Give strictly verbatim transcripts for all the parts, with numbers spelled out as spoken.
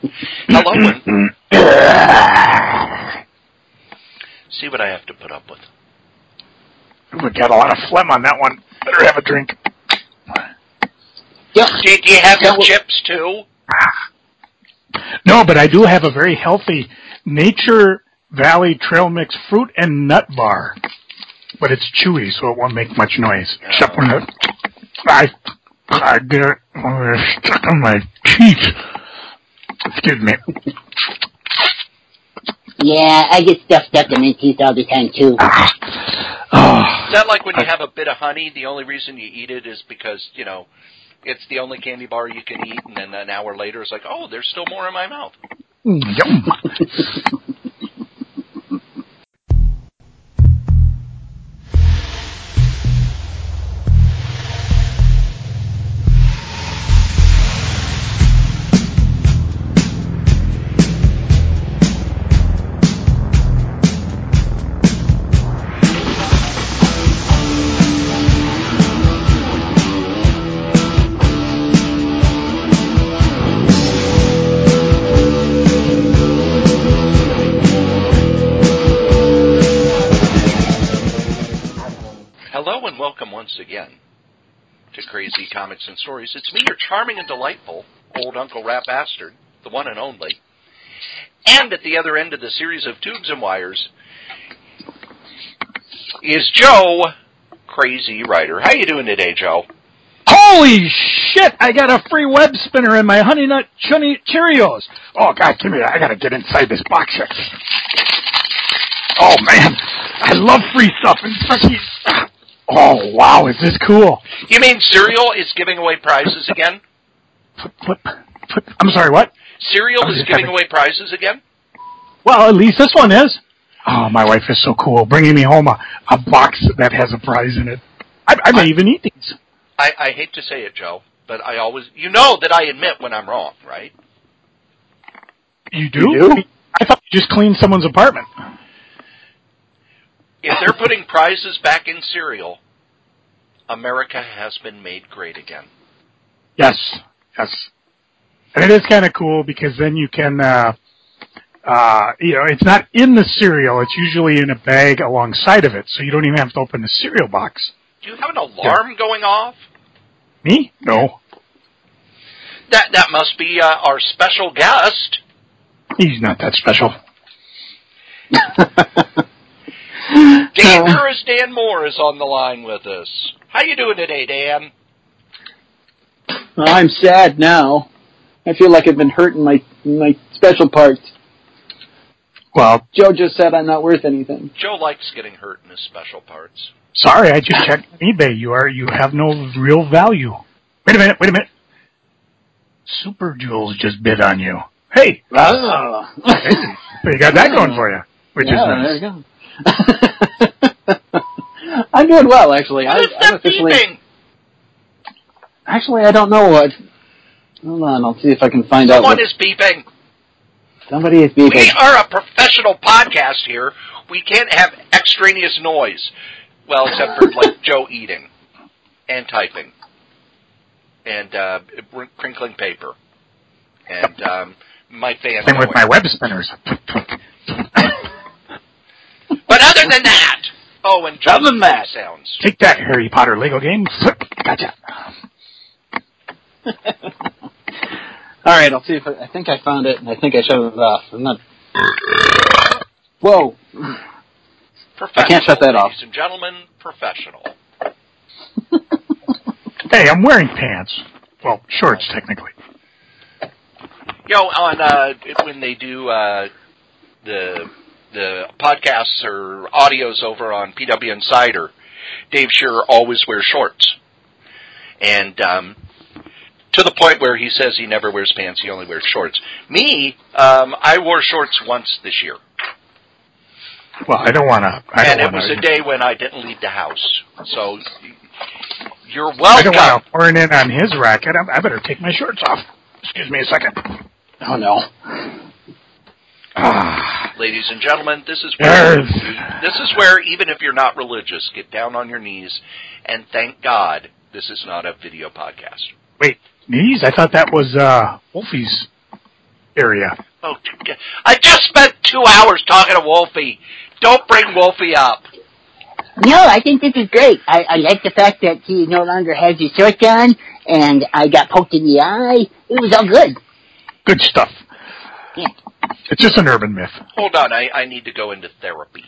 Hello, and see what I have to put up with. We got a lot of phlegm on that one. Better have a drink. Yep. Do, do you have your chips, too? No, but I do have a very healthy Nature Valley Trail Mix fruit and nut bar. But it's chewy, so it won't make much noise. Oh. Except when it, I, I get it when it's stuck in my teeth. Excuse me. Yeah, I get stuff stuck in my teeth all the time, too. Oh. Is that like when you have a bit of honey, the only reason you eat it is because, you know, it's the only candy bar you can eat, and then an hour later it's like, oh, there's still more in my mouth. Yum. Hello and welcome once again to Crazy Comics and Stories. It's me, your charming and delightful old Uncle Rat Bastard, the one and only. And at the other end of the series of tubes and wires is Joe, Crazy Writer. How you doing today, Joe? Holy shit! I got a free web spinner in my Honey Nut Chunny Cheerios. Oh, God, give me that. I got to get inside this box here. Oh, man. I love free stuff, and especially... Oh, wow, is this cool? You mean Cereal is giving away prizes again? Put, put, put, I'm sorry, what? Cereal is giving away prizes again? Well, at least this one is. Oh, my wife is so cool, bringing me home a, a box that has a prize in it. I, I may I, even eat these. I, I hate to say it, Joe, but I always... You know that I admit when I'm wrong, right? You do? You do? I thought you just cleaned someone's apartment. If they're putting prizes back in cereal, America has been made great again. Yes, yes. And it is kind of cool because then you can, uh, uh, you know, it's not in the cereal. It's usually in a bag alongside of it, so you don't even have to open the cereal box. Do you have an alarm yeah. going off? Me? No. That that must be uh, our special guest. He's not that special. Dangerous Dan Moore is on the line with us. How you doing today, Dan? I'm sad now. I feel like I've been hurting my my special parts. Well, Joe just said I'm not worth anything. Joe likes getting hurt in his special parts. Sorry, I just checked on eBay. You are you have no real value. Wait a minute, wait a minute. Super Jules just bid on you. Hey. Oh. Hey, so you got that going for you, which yeah, is nice. There you go. I'm doing well, actually. What I, is that I'm officially. beeping? Actually, I don't know what. Hold on, I'll see if I can find Someone out. Someone is beeping. Somebody is beeping. We are a professional podcast here. We can't have extraneous noise. Well, except for like Joe eating and typing and uh, crinkling paper and um, my fan. Same with my web spinners. But other than that, oh, and Joe's other than that sounds. Take that, Harry Potter Lego game. Gotcha. All right, I'll see if I, I think I found it, and I think I shut it off. I'm not. Whoa. I can't shut that off. Ladies and gentlemen, professional. Hey, I'm wearing pants. Well, shorts, technically. Yo, on uh, when they do uh, the the podcasts or audios over on P W Insider, Dave Scherer always wears shorts. And um, to the point where he says he never wears pants, he only wears shorts. Me, um, I wore shorts once this year. Well, I don't want to. And it wanna, was a day when I didn't leave the house. So you're welcome. I don't want to horn in on his racket. I better take my shorts off. Excuse me a second. Oh, no. Ah. Ladies and gentlemen, this is where yes. this is where even if you're not religious, get down on your knees and thank God this is not a video podcast. Wait, knees? I thought that was uh, Wolfie's area. Oh, I just spent two hours talking to Wolfie. Don't bring Wolfie up. No, I think this is great. I, I like the fact that he no longer has his shorts on, and I got poked in the eye. It was all good. Good stuff. Yeah. It's just an urban myth. Hold on, I, I need to go into therapy.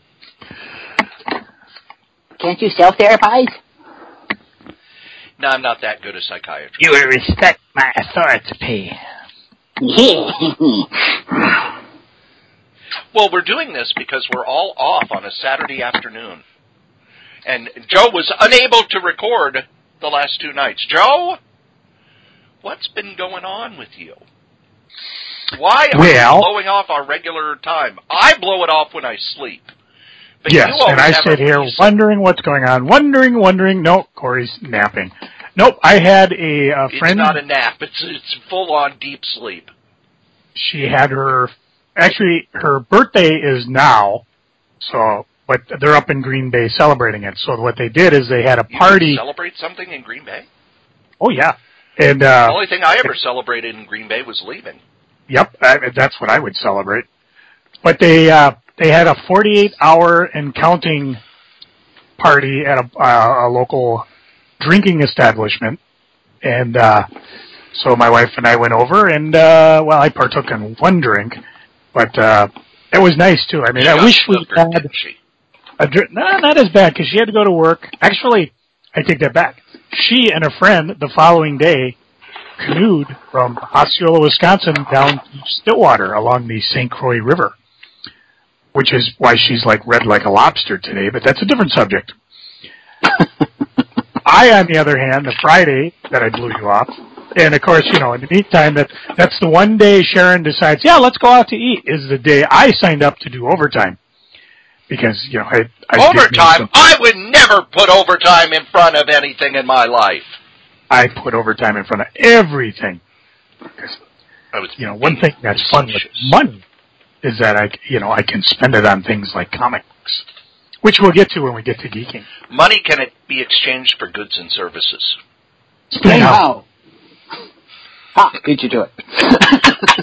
Can't you self-therapize? No, I'm not that good a psychiatrist. You will respect my authority. Yeah. Well, we're doing this because we're all off on a Saturday afternoon. And Joe was unable to record the last two nights. Joe, what's been going on with you? Why are well, you blowing off our regular time? I blow it off when I sleep. But yes, you always and I have sit a here reason. wondering what's going on, wondering, wondering. Nope, Corey's napping. Nope, I had a, a friend. It's not a nap. It's it's full-on deep sleep. She had her, actually, her birthday is now, so, but they're up in Green Bay celebrating it. So what they did is they had a party. You celebrate something in Green Bay? Oh, yeah. And, uh, the only thing I ever celebrated in Green Bay was leaving. Yep, I, that's what I would celebrate. But they, uh, they had a forty-eight hour and counting party at a, uh, a local drinking establishment. And, uh, so my wife and I went over and, uh, well, I partook in one drink, but, uh, it was nice too. I mean, she I wish we sugar, had didn't she? a drink. No, not as bad because she had to go to work. Actually, I take that back. She and a friend the following day canoed from Osceola, Wisconsin down to Stillwater along the Saint Croix River, which is why she's like red like a lobster today, but that's a different subject. I, on the other hand, the Friday that I blew you off, and of course, you know, in the meantime, that that's the one day Sharon decides, yeah, let's go out to eat, is the day I signed up to do overtime. Because, you know, I... I overtime? I would never put overtime in front of anything in my life. I put overtime in front of everything. Because, I was you know, one thing that's fun with money is that I, you know, I can spend it on things like comic books, which we'll get to when we get to geeking. Money can it be exchanged for goods and services? Explain how. Ha, beat you to it.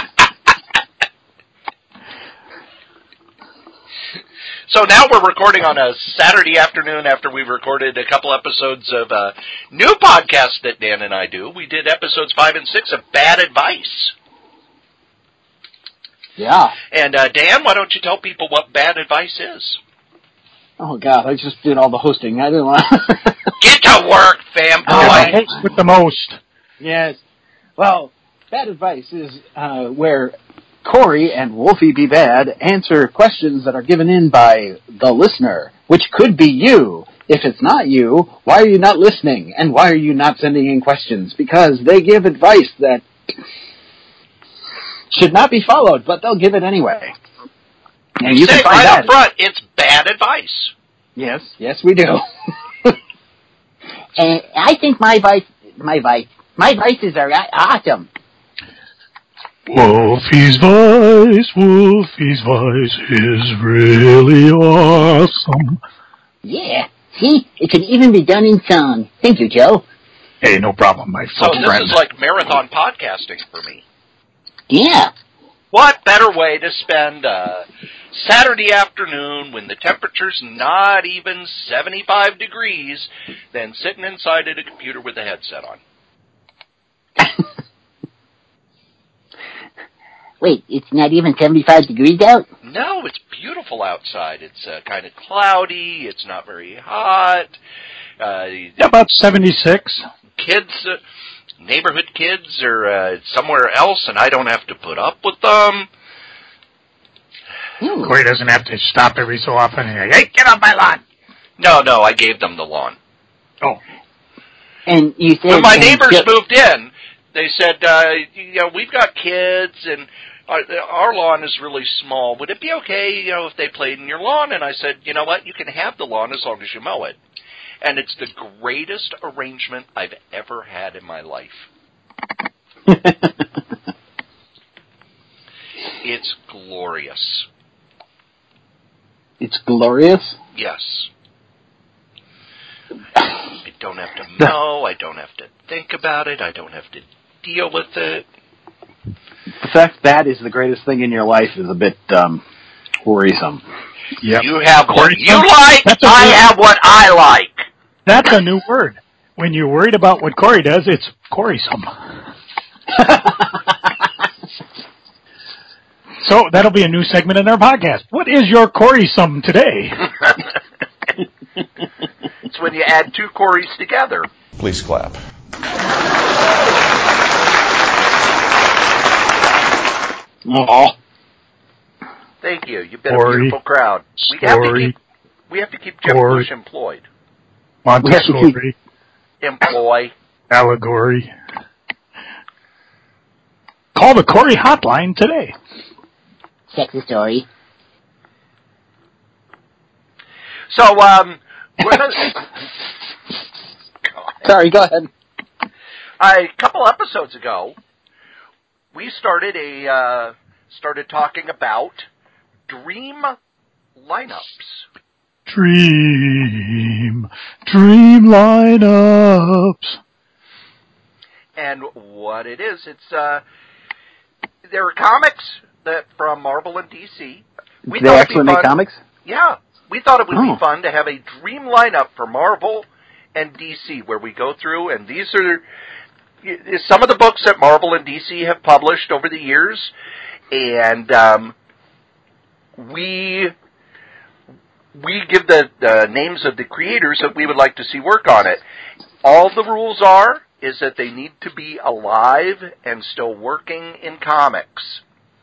So now we're recording on a Saturday afternoon after we recorded a couple episodes of a new podcast that Dan and I do. We did episodes five and six of Bad Advice. Yeah. And uh, Dan, why don't you tell people what Bad Advice is? Oh, God, I just did all the hosting. I didn't want to... Get to work, fanboy! Oh, with the most. Yes. Well, Bad Advice is uh, where Corey and Wolfie Be Bad answer questions that are given in by the listener, which could be you. If it's not you, why are you not listening? And why are you not sending in questions? Because they give advice that should not be followed, but they'll give it anyway. And you say can find right that. up front, it's bad advice. Yes, yes, we do. And I think my vice, my vice, my vices are awesome. Wolfie's voice, Wolfie's voice is really awesome. Yeah. See, it can even be done in song. Thank you, Joe. Hey, no problem, my So folk this friend. is like marathon podcasting for me. Yeah. What better way to spend a Saturday afternoon when the temperature's not even seventy-five degrees than sitting inside at a computer with a headset on? Wait, it's not even seventy-five degrees out? No, it's beautiful outside. It's uh, kind of cloudy. It's not very hot. Uh, About seventy-six. Kids, uh, neighborhood kids are uh, somewhere else, and I don't have to put up with them. Ooh. Corey doesn't have to stop every so often and hey, get off my lawn. No, no, I gave them the lawn. Oh. And you said... When my and neighbors Joe- moved in, they said, uh, you know, we've got kids, and our, our lawn is really small. Would it be okay, you know, if they played in your lawn? And I said, you know what, you can have the lawn as long as you mow it. And it's the greatest arrangement I've ever had in my life. It's glorious. It's glorious? Yes. I don't have to mow. I don't have to think about it. I don't have to deal with it. The fact that is the greatest thing in your life is a bit um, worrisome. Yep. You have what you like, I have what I like. That's a new word. When you're worried about what Corey does, it's Corey-some. So that'll be a new segment in our podcast. What is your Corey-some today? It's when you add two Corys together. Please clap. Oh. Thank you. You've been Corey. a beautiful crowd. We have to keep, we have to keep Jeff Corey. Bush employed. Montessori. Employ. Allegory. Call the Corey hotline today. Sexy story. So, um, we're gonna, Sorry, go ahead. a couple episodes ago, we started a uh, started talking about dream lineups. Dream, dream lineups. And what it is, it's uh, there are comics that from Marvel and D C. We they thought actually it'd be make fun, comics? Yeah, we thought it would Oh. be fun to have a dream lineup for Marvel and D C, where we go through, and these are some of the books that Marvel and D C have published over the years, and um, we we give the, the names of the creators that we would like to see work on it. All the rules are is that they need to be alive and still working in comics.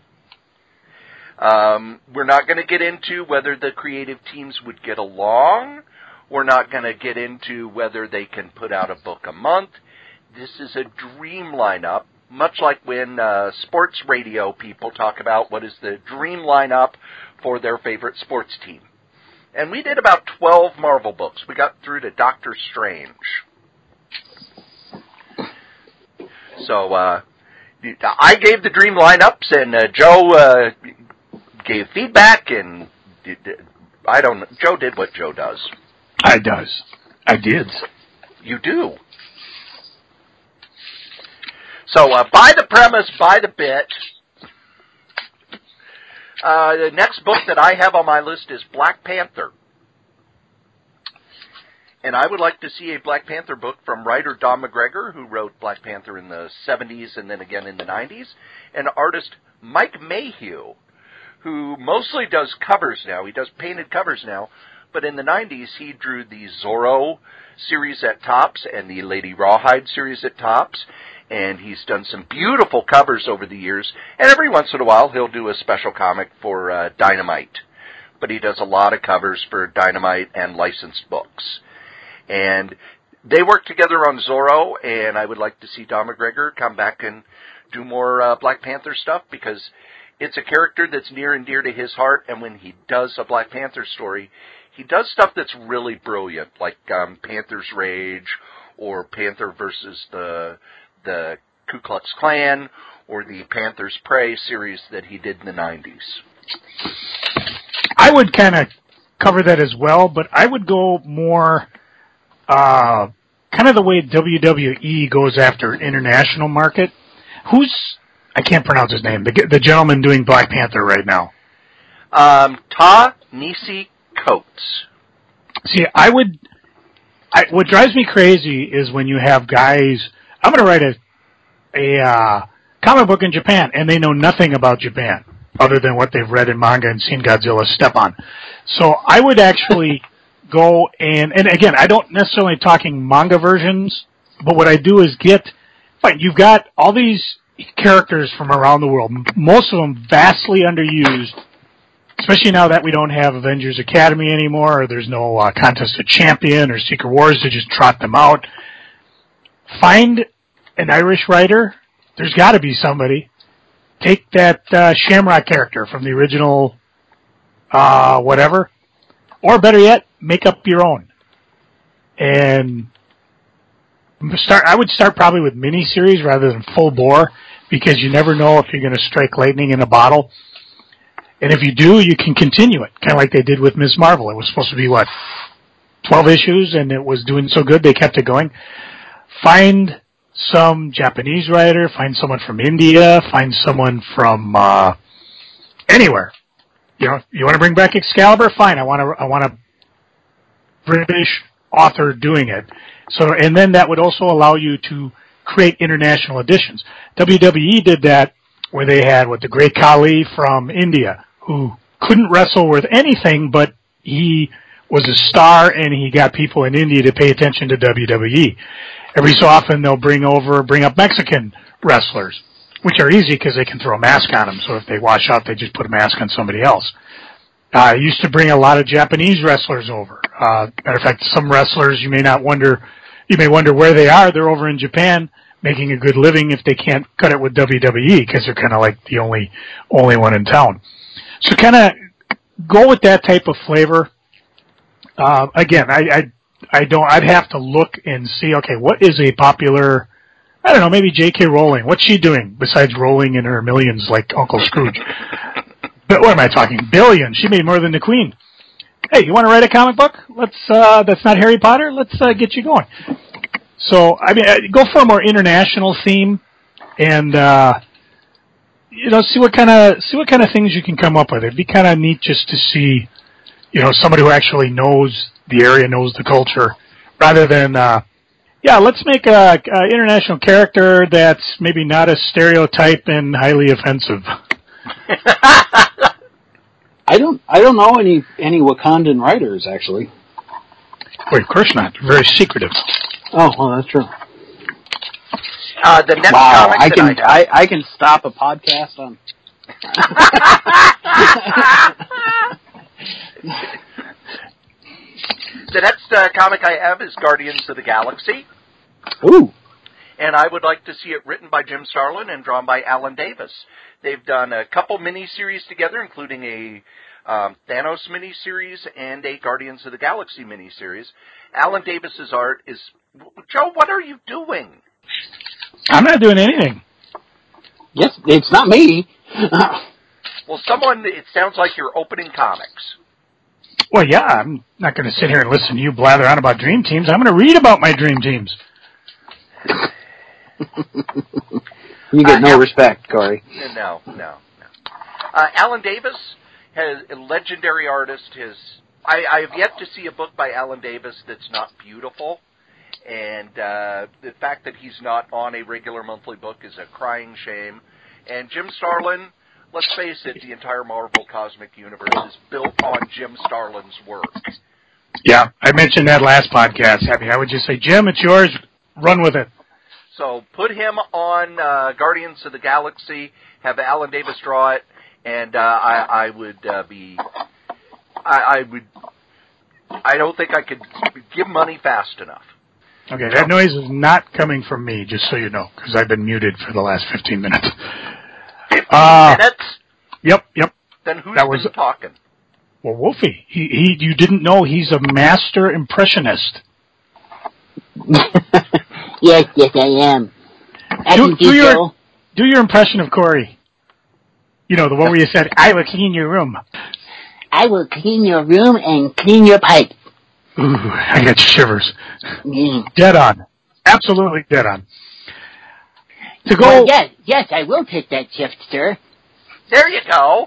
Um, we're not going to get into whether the creative teams would get along. We're not going to get into whether they can put out a book a month. This is a dream lineup, much like when uh, sports radio people talk about what is the dream lineup for their favorite sports team. And we did about twelve Marvel books. We got through to Doctor Strange. So uh, I gave the dream lineups, and uh, Joe uh, gave feedback, and I don't know. Joe did what Joe does. I does. I did. You do. So uh, by the premise, by the bit. Uh, the next book that I have on my list is Black Panther. And I would like to see a Black Panther book from writer Don McGregor, who wrote Black Panther in the seventies and then again in the nineties, and artist Mike Mayhew, who mostly does covers now. He does painted covers now, but in the nineties he drew the Zorro series at Topps and the Lady Rawhide series at Topps, and he's done some beautiful covers over the years, and every once in a while he'll do a special comic for uh, Dynamite. But he does a lot of covers for Dynamite and licensed books. And they work together on Zorro, and I would like to see Don McGregor come back and do more uh, Black Panther stuff, because it's a character that's near and dear to his heart, and when he does a Black Panther story, he does stuff that's really brilliant, like um, Panther's Rage, or Panther versus the the Ku Klux Klan, or the Panther's Prey series that he did in the nineties. I would kind of cover that as well, but I would go more uh, kind of the way W W E goes after international market. Who's, I can't pronounce his name, the, the gentleman doing Black Panther right now? Um, Ta-Nehisi Coates. See, I would, I, what drives me crazy is when you have guys, I'm going to write a, a uh, comic book in Japan, and they know nothing about Japan, other than what they've read in manga and seen Godzilla step on. So I would actually go and, and again, I don't necessarily talking manga versions, but what I do is get, fine, you've got all these characters from around the world, most of them vastly underused, especially now that we don't have Avengers Academy anymore, or there's no uh, Contest of Champion or Secret Wars to just trot them out. Find an Irish writer. There's got to be somebody. Take that uh, Shamrock character from the original uh, whatever, or better yet, make up your own. And start. I would start probably with miniseries rather than full bore, because you never know if you're going to strike lightning in a bottle. And if you do, you can continue it, kind of like they did with Miz Marvel. It was supposed to be, what, twelve issues, and it was doing so good they kept it going. Find some Japanese writer, find someone from India, find someone from uh, anywhere. You know, you want to bring back Excalibur? Fine. I want to. I want a British author doing it. So, and then that would also allow you to create international editions. W W E did that, where they had what the Great Khali from India, who couldn't wrestle with anything, but he was a star, and he got people in India to pay attention to W W E. Every so often, they'll bring over, bring up Mexican wrestlers, which are easy because they can throw a mask on them. So if they wash out, they just put a mask on somebody else. Uh, used to bring a lot of Japanese wrestlers over. Uh, matter of fact, some wrestlers you may not wonder, you may wonder where they are. They're over in Japan making a good living if they can't cut it with W W E because they're kind of like the only only one in town. So kind of go with that type of flavor. Uh, again, I, I I don't. I'd have to look and see. Okay, what is a popular? I don't know. Maybe J K. Rowling. What's she doing besides rolling in her millions like Uncle Scrooge? But what am I talking? Billions. She made more than the Queen. Hey, you want to write a comic book? Let's. Uh, that's not Harry Potter. Let's uh, get you going. So I mean, go for a more international theme, and uh, you know, see what kind of see what kind of things you can come up with. It'd be kind of neat just to see, you know, somebody who actually knows the area, knows the culture, rather than, uh, yeah, let's make a, a international character that's maybe not a stereotype and highly offensive. I don't, I don't know any any Wakandan writers actually. Wait, of course not. They're very secretive. Oh, well, that's true. Uh, the next wow, comic I that can I, I, I can stop a podcast on. The next uh, comic I have is Guardians of the Galaxy. Ooh. And I would like to see it written by Jim Starlin and drawn by Alan Davis. They've done a couple miniseries together, including a um, Thanos miniseries and a Guardians of the Galaxy miniseries. Alan Davis's art is... Joe, what are you doing? I'm not doing anything. Yes, it's not me. Well, someone... It sounds like you're opening comics. Well, yeah, I'm not going to sit here and listen to you blather on about dream teams. I'm going to read about my dream teams. You get uh, no Al- respect, Corey. No, no, no. Uh, Alan Davis, has a legendary artist. His I, I have yet to see a book by Alan Davis that's not beautiful, and uh, the fact that he's not on a regular monthly book is a crying shame. And Jim Starlin, let's face it, the entire Marvel Cosmic Universe is built on Jim Starlin's work. Yeah, I mentioned that last podcast. I mean, I would just say, Jim, it's yours. Run with it. So put him on uh, Guardians of the Galaxy, have Alan Davis draw it, and uh, I, I would uh, be, I, I would, I don't think I could give money fast enough. Okay, that noise is not coming from me, just so you know, because I've been muted for the last fifteen minutes. fifteen uh, minutes? Yep, yep. Then who's that been was, talking? Well, Wolfie. He, he, you didn't know he's a master impressionist. Yes, yes, I am. I Do, can do do your so. do your impression of Corey. You know, the one where you said, "I will clean your room." I will clean your room and clean your pipe. Ooh, I got shivers. Mm. Dead on. Absolutely dead on. To go. Well, yes, yes, I will take that shift, sir. There you go.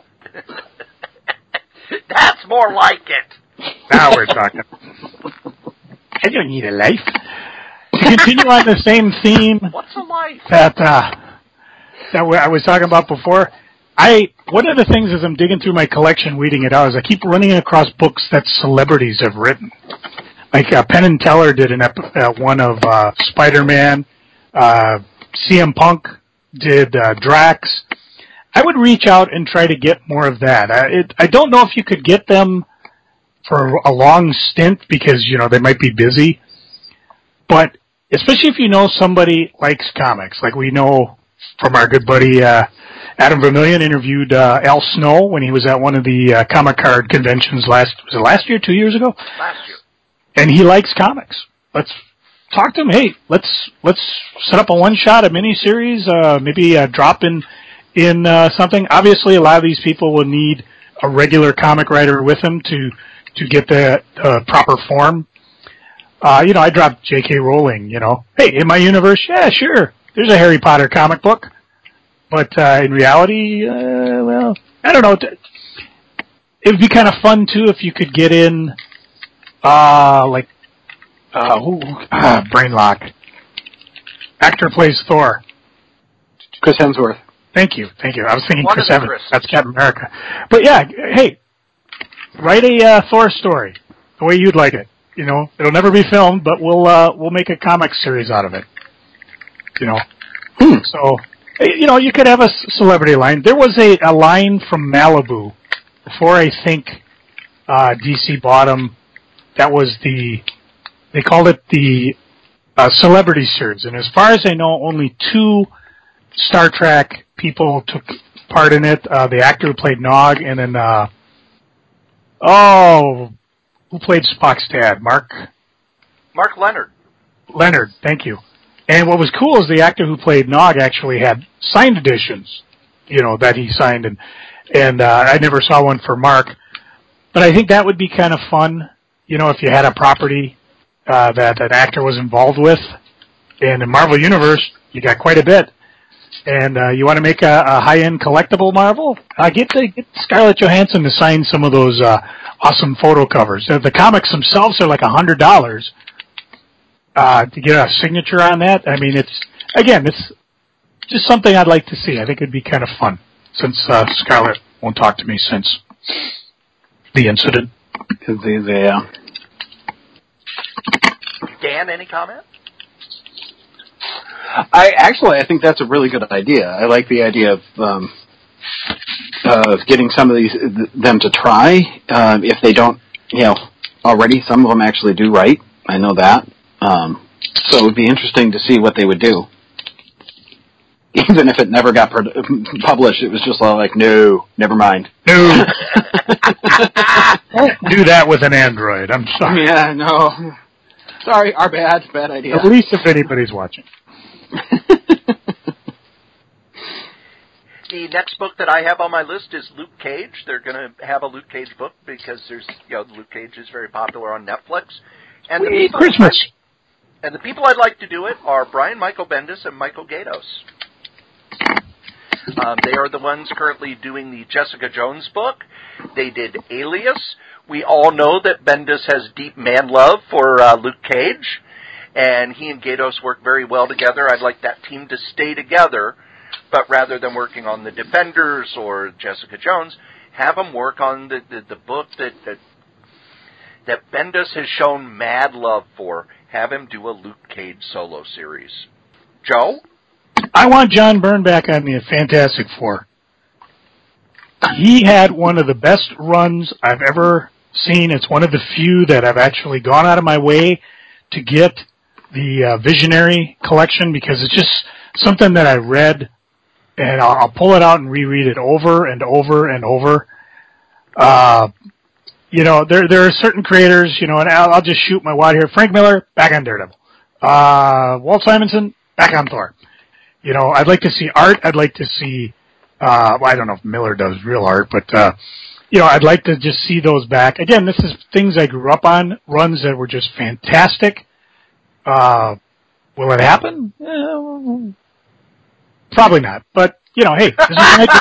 That's more like it. Now we're talking. I don't need a life. To continue on the same theme What's a life? that uh, that I was talking about before, I one of the things as I'm digging through my collection, weeding it out, is I keep running across books that celebrities have written. Like uh, Penn and Teller did an ep- uh, one of uh, Spider-Man. Uh, C M Punk did uh, Drax. I would reach out and try to get more of that. I, it, I don't know if you could get them for a long stint because, you know, they might be busy. But especially if you know somebody likes comics, like we know from our good buddy uh, Adam Vermillion interviewed uh, Al Snow when he was at one of the uh, comic card conventions last, was it last year, two years ago? Last year. And he likes comics. Let's talk to him. Hey, let's let's set up a one-shot, a mini-series, uh, maybe uh, drop in, in uh, something. Obviously, a lot of these people will need a regular comic writer with them to, to get the uh, proper form. Uh, you know, I dropped J K. Rowling, you know. Hey, in my universe, yeah, sure. There's a Harry Potter comic book. But uh, in reality, uh, well, I don't know. It would be kind of fun, too, if you could get in, uh, like, uh, ooh, ah, brain lock. Actor plays Thor. Chris Hemsworth. Thank you, thank you. I was thinking One Chris of the Evans. Chris's. That's Captain America. But yeah, hey, write a uh, Thor story the way you'd like it. You know, it'll never be filmed, but we'll uh, we'll make a comic series out of it. You know, Hmm. so you know you could have a celebrity line. There was a, a line from Malibu before I think uh, D C bought them. That was the they called it the uh, celebrity series, and as far as I know, only two Star Trek people took part in it. Uh, the actor who played Nog, and then uh, oh. Who played Spock's dad? Mark? Mark Leonard. Leonard, thank you. And what was cool is the actor who played Nog actually had signed editions, you know, that he signed, and and uh, I never saw one for Mark. But I think that would be kind of fun, you know, if you had a property uh, that an actor was involved with. And in Marvel Universe, you got quite a bit. And uh, you want to make a, a high-end collectible Marvel? Uh, get the, get Scarlett Johansson to sign some of those uh, awesome photo covers. Uh, the comics themselves are like a hundred dollars uh, to get a signature on that. I mean, it's again, it's just something I'd like to see. I think it'd be kind of fun since uh, Scarlett won't talk to me since the incident. Yeah. Dan, any comment? I actually, I think that's a really good idea. I like the idea of um, of getting some of these them to try. Um, if they don't, you know, already, some of them actually do write. I know that. Um, so it would be interesting to see what they would do. Even if it never got pro- published, it was just like, no, never mind. No. Don't do that with an Android. I'm sorry. Yeah, no. Sorry, our bad. Bad idea. At least if anybody's watching. The next book that I have on my list is Luke Cage. They're going to have a Luke Cage book because there's, you know, Luke Cage is very popular on Netflix. And the Wait, people Christmas. I, and the people I'd like to do it are Brian Michael Bendis and Michael Gaydos. Um, they are the ones currently doing the Jessica Jones book. They did Alias. We all know that Bendis has deep man love for uh, Luke Cage, and he and Gaydos work very well together. I'd like that team to stay together, but rather than working on the Defenders or Jessica Jones, have them work on the, the, the book that, that that Bendis has shown mad love for. Have him do a Luke Cage solo series. Joe? I want John Byrne back on the Fantastic Four. He had one of the best runs I've ever seen. It's one of the few that I've actually gone out of my way to get the uh, Visionary collection because it's just something that I read, and I'll, I'll pull it out and reread it over and over and over. Uh, you know, there there are certain creators, you know, and I'll, I'll just shoot my wad here. Frank Miller, back on Daredevil. Uh, Walt Simonson, back on Thor. You know, I'd like to see art. I'd like to see, uh, well, I don't know if Miller does real art, but, uh, you know, I'd like to just see those back. Again, this is things I grew up on, runs that were just fantastic. Uh, will it happen? Uh, probably not. But, you know, hey, this is my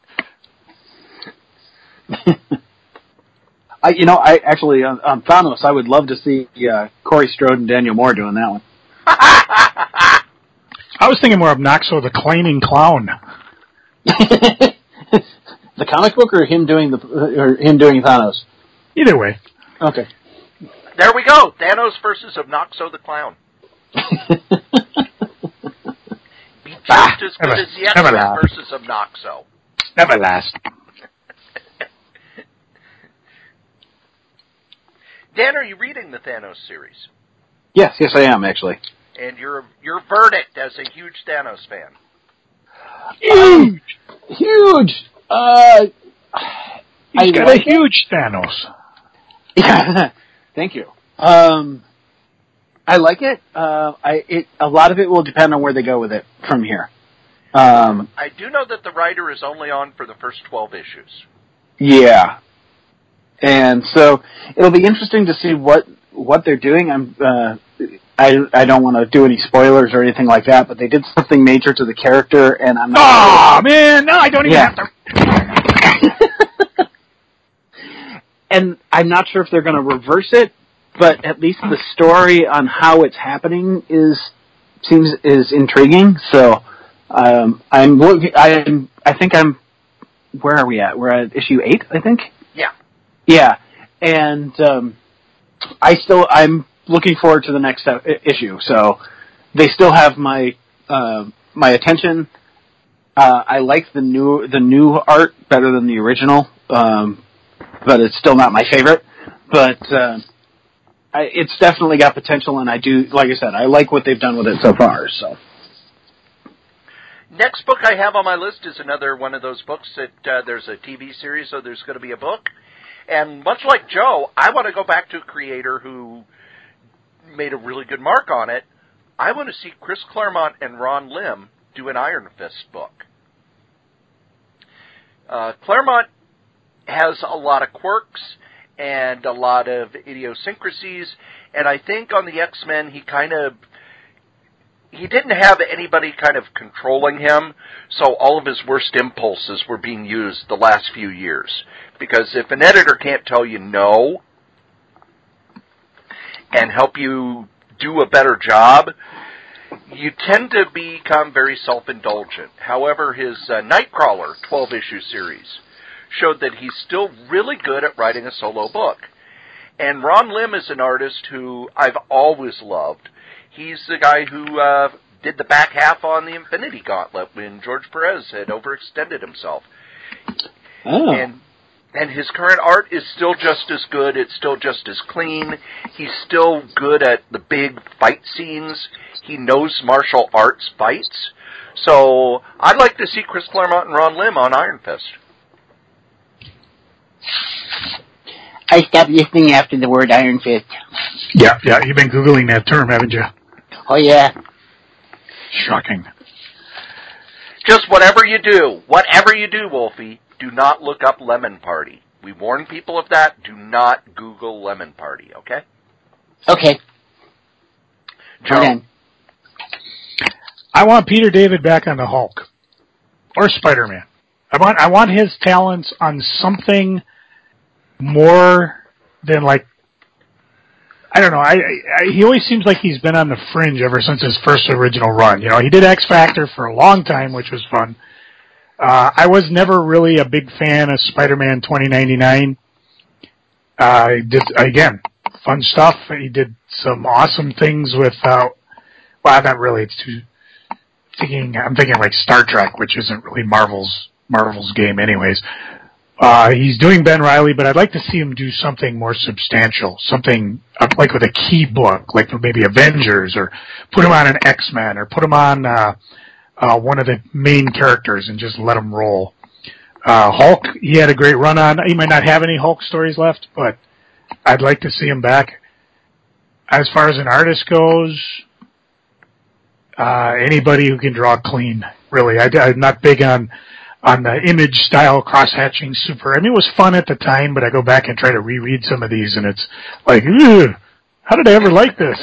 I, you know, I actually, on, on Thanos, I would love to see uh, Corey Strode and Daniel Moore doing that one. I was thinking more of Noxo the Claiming Clown. The comic book, or him doing the, or him doing Thanos? Either way. Okay. There we go. Thanos versus Noxo the Clown. Be just Ah, as never- good as the never X-Men laugh. versus Noxo. Never last. Dan, are you reading the Thanos series? Yes, yes, I am actually. And your your verdict as a huge Thanos fan? Huge, huge. Uh, He's I got like a huge Thanos. Yeah, thank you. Um, I like it. Uh, I it a lot of it will depend on where they go with it from here. Um, I do know that the writer is only on for the first twelve issues. yeah, and so it'll be interesting to see what what they're doing. I'm uh, I I don't want to do any spoilers or anything like that, but they did something major to the character, and I'm not. Oh man, no, I don't even Yeah. have to. And I'm not sure if they're going to reverse it, but at least the story on how it's happening is seems is intriguing. So um, I'm looking. I'm. I think I'm. Where are we at? We're at issue eight, I think. Yeah. Yeah, and um, I still I'm looking forward to the next uh, issue. So they still have my uh, my attention. Uh, I like the new the new art better than the original. Um, but it's still not my favorite. But uh, I, it's definitely got potential, and I do, like I said, I like what they've done with it so far. So, next book I have on my list is another one of those books that uh, there's a T V series, so there's going to be a book. And much like Joe, I want to go back to a creator who made a really good mark on it. I want to see Chris Claremont and Ron Lim do an Iron Fist book. Uh, Claremont has a lot of quirks and a lot of idiosyncrasies, and I think on the X-Men he kind of, he didn't have anybody kind of controlling him, so all of his worst impulses were being used the last few years. Because if an editor can't tell you no and help you do a better job, you tend to become very self-indulgent. However, his uh, Nightcrawler twelve-issue series showed that he's still really good at writing a solo book. And Ron Lim is an artist who I've always loved. He's the guy who uh, did the back half on the Infinity Gauntlet when George Perez had overextended himself. oh. And and his current art is still just as good. It's still just as clean. He's still good at the big fight scenes. He knows martial arts fights. So I'd like to see Chris Claremont and Ron Lim on Iron Fist. I stopped listening after the word Iron Fist. Yeah, yeah, you've been Googling that term, haven't you? Oh, yeah. Shocking. Just whatever you do, whatever you do, Wolfie, do not look up Lemon Party. We warn people of that. Do not Google Lemon Party, okay? Okay. Joe? Hold on. I want Peter David back on the Hulk. Or Spider-Man. I want I want his talents on something more than, like, I don't know. I, I he always seems like he's been on the fringe ever since his first original run. You know, he did X Factor for a long time, which was fun. Uh, I was never really a big fan of Spider-Man twenty ninety-nine. Uh, he did, again, fun stuff. He did some awesome things with, uh, well, not really. It's too, thinking, I'm thinking like Star Trek, which isn't really Marvel's, Marvel's game anyways. Uh, he's doing Ben Reilly, but I'd like to see him do something more substantial, something uh, like with a key book, like maybe Avengers, or put him on an X-Men, or put him on uh, uh, one of the main characters and just let him roll. Uh, Hulk, he had a great run on. He might not have any Hulk stories left, but I'd like to see him back. As far as an artist goes, uh, anybody who can draw clean, really. I, I'm not big on on the image style cross-hatching super. I mean, it was fun at the time, but I go back and try to reread some of these, and it's like, ugh, how did I ever like this?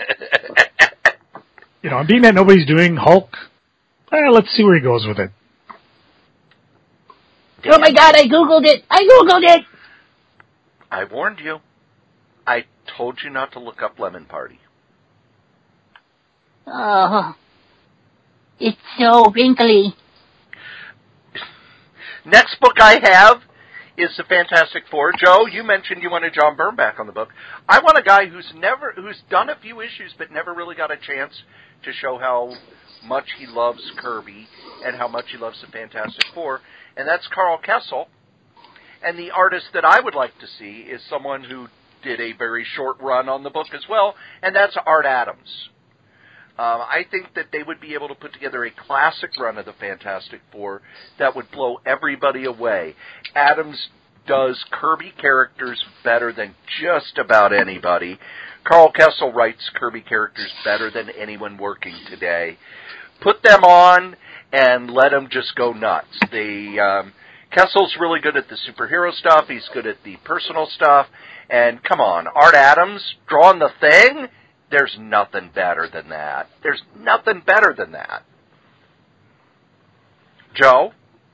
You know, being that nobody's doing Hulk, eh, let's see where he goes with it. Oh my God, I Googled it! I Googled it! I warned you. I told you not to look up Lemon Party. Oh, it's so wrinkly. Next book I have is the Fantastic Four. Joe, you mentioned you wanted John Byrne back on the book. I want a guy who's never, who's done a few issues but never really got a chance to show how much he loves Kirby and how much he loves the Fantastic Four, and that's Carl Kessel. And the artist that I would like to see is someone who did a very short run on the book as well, and that's Art Adams. Um, I think that they would be able to put together a classic run of the Fantastic Four that would blow everybody away. Adams does Kirby characters better than just about anybody. Carl Kessel writes Kirby characters better than anyone working today. Put them on and let them just go nuts. They um, Kessel's really good at the superhero stuff. He's good at the personal stuff. And come on, Art Adams drawing the Thing? There's nothing better than that. There's nothing better than that. Joe?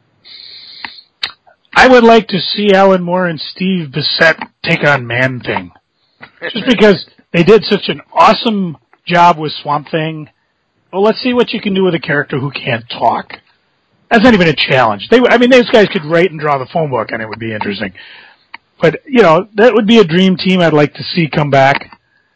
I would like to see Alan Moore and Steve Bissette take on Man-Thing. Just because they did such an awesome job with Swamp Thing. Well, let's see what you can do with a character who can't talk. That's not even a challenge. They, I mean, those guys could write and draw the phone book, and it would be interesting. But, you know, that would be a dream team I'd like to see come back.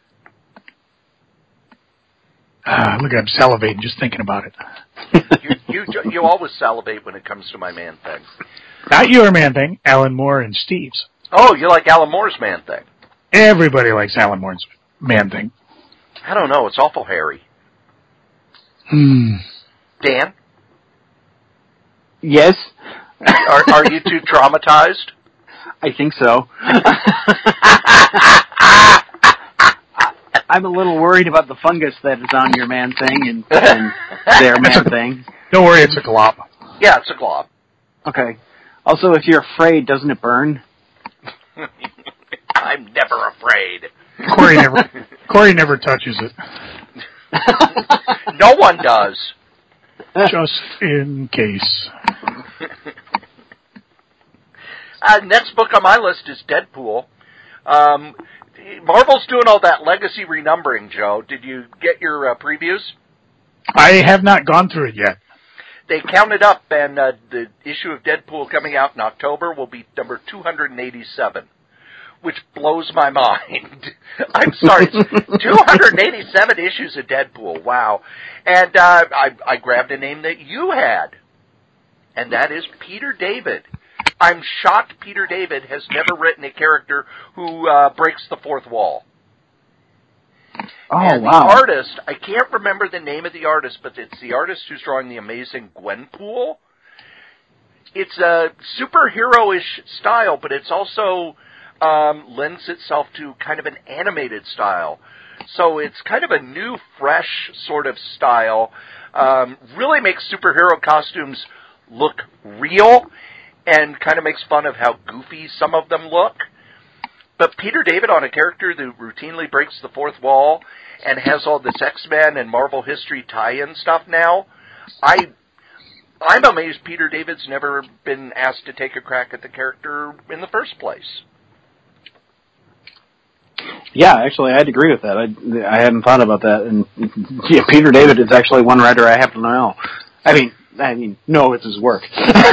Ah, look, I'm salivating just thinking about it. you, you you always salivate when it comes to my Man-Thing. Not your Man-Thing, Alan Moore and Steve's. Oh, you like Alan Moore's Man-Thing. Everybody likes Alan Moore's Man-Thing. I don't know. It's awful hairy. Hmm. Dan? Yes? Are, are you too traumatized? I think so. I'm a little worried about the fungus that is on your Man-Thing and, and their Man-Thing. Don't worry, it's a glob. Yeah, it's a glob. Okay. Also, if you're afraid, doesn't it burn? I'm never afraid. Corey never, Corey never touches it. No one does. Just in case. Uh, next book on my list is Deadpool. Um, Marvel's doing all that legacy renumbering, Joe. Did you get your uh, previews? I have not gone through it yet. They counted up, and uh, the issue of Deadpool coming out in October will be number two hundred eighty-seven, which blows my mind. I'm sorry, it's two hundred eighty-seven issues of Deadpool. Wow. And uh, I, I grabbed a name that you had, and that is Peter David. I'm shocked Peter David has never written a character who uh, breaks the fourth wall. Oh, and wow. the artist, I can't remember the name of the artist, but it's the artist who's drawing the amazing Gwenpool. It's a superhero-ish style, but it's also um, lends itself to kind of an animated style. So it's kind of a new, fresh sort of style. Um, really makes superhero costumes look real and kind of makes fun of how goofy some of them look. But Peter David on a character that routinely breaks the fourth wall and has all this X-Men and Marvel history tie-in stuff now, I, I'm amazed Peter David's never been asked to take a crack at the character in the first place. Yeah, actually, I'd agree with that. I, I hadn't thought about that. And yeah, Peter David is actually one writer I happen to know. I mean, I mean, no, it's his work.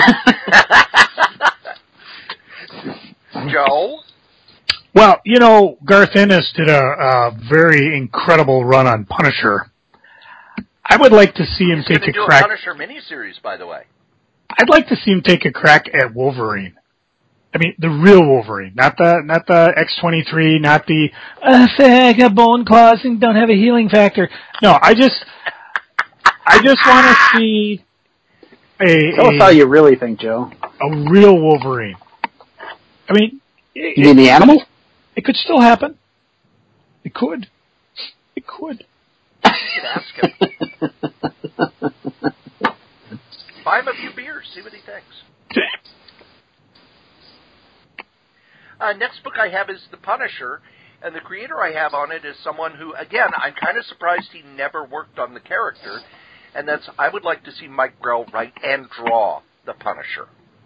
Joe? Well, you know, Garth Ennis did a, a very incredible run on Punisher. I would like to see him He's take a do crack. A Punisher miniseries, by the way. I'd like to see him take a crack at Wolverine. I mean, the real Wolverine, not the not the X twenty-three, not the uh, I got bone claws and don't have a healing factor. No, I just I just want to see a Tell us how you really think, Joe. a real Wolverine. I mean, it, You mean the animal? It could still happen. It could. It could. You could ask him. Buy him a few beers, see what he thinks. Uh, next book I have is The Punisher, and the creator I have on it is someone who, again, I'm kind of surprised he never worked on the character, and that's, I would like to see Mike Grell write and draw The Punisher.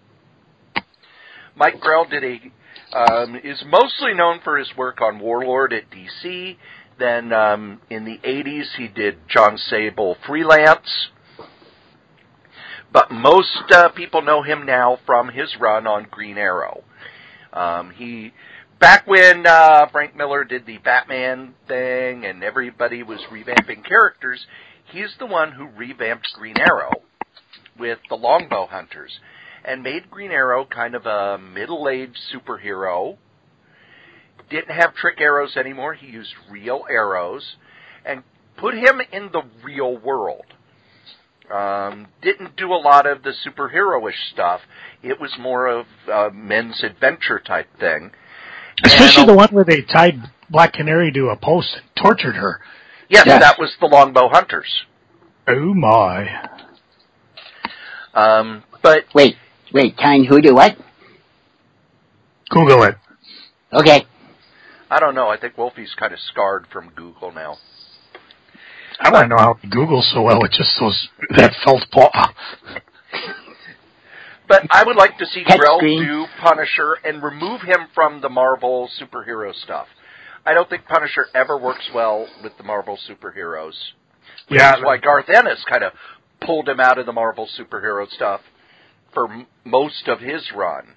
Mike Grell did a, um, is mostly known for his work on Warlord at D C. Then um, in the eighties he did John Sable Freelance. But most uh, people know him now from his run on Green Arrow. Um, he, back when uh, Frank Miller did the Batman thing and everybody was revamping characters, he's the one who revamped Green Arrow with the Longbow Hunters and made Green Arrow kind of a middle-aged superhero. Didn't have trick arrows anymore. He used real arrows and put him in the real world. Um, didn't do a lot of the superhero-ish stuff. It was more of a men's adventure type thing. Especially and, the one where they tied Black Canary to a post and tortured her. Yes, yes. that was the Longbow Hunters. Oh, my. Um, but Wait, Wait, tying who to what? Google it. Okay. I don't know. I think Wolfie's kind of scarred from Google now. I want to know how he Googles so well. It just those that felt paw. But I would like to see Touch Grell screen. do Punisher and remove him from the Marvel superhero stuff. I don't think Punisher ever works well with the Marvel superheroes. Which Yeah, is why Garth Ennis kind of pulled him out of the Marvel superhero stuff for m- most of his run.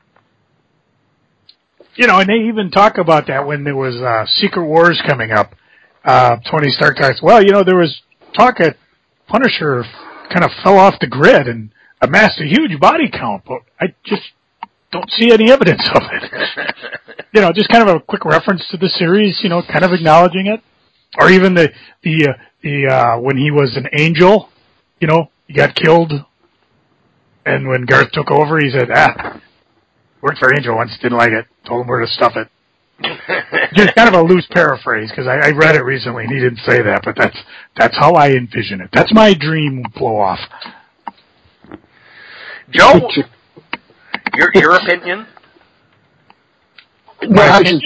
You know, and they even talk about that when there was uh, Secret Wars coming up. Uh, Tony Stark talks, well, you know, there was talk that Punisher kind of fell off the grid and amassed a huge body count, but I just don't see any evidence of it. You know, just kind of a quick reference to the series, you know, kind of acknowledging it. Or even the, the, uh, the, uh, when he was an angel, you know, he got killed. And when Garth took over, he said, ah, worked for Angel once, didn't like it, told him where to stuff it. Just kind of a loose paraphrase, because I, I read it recently and he didn't say that, but that's, that's how I envision it. That's my dream blow off. Joe, your your opinion? My Well, opinion?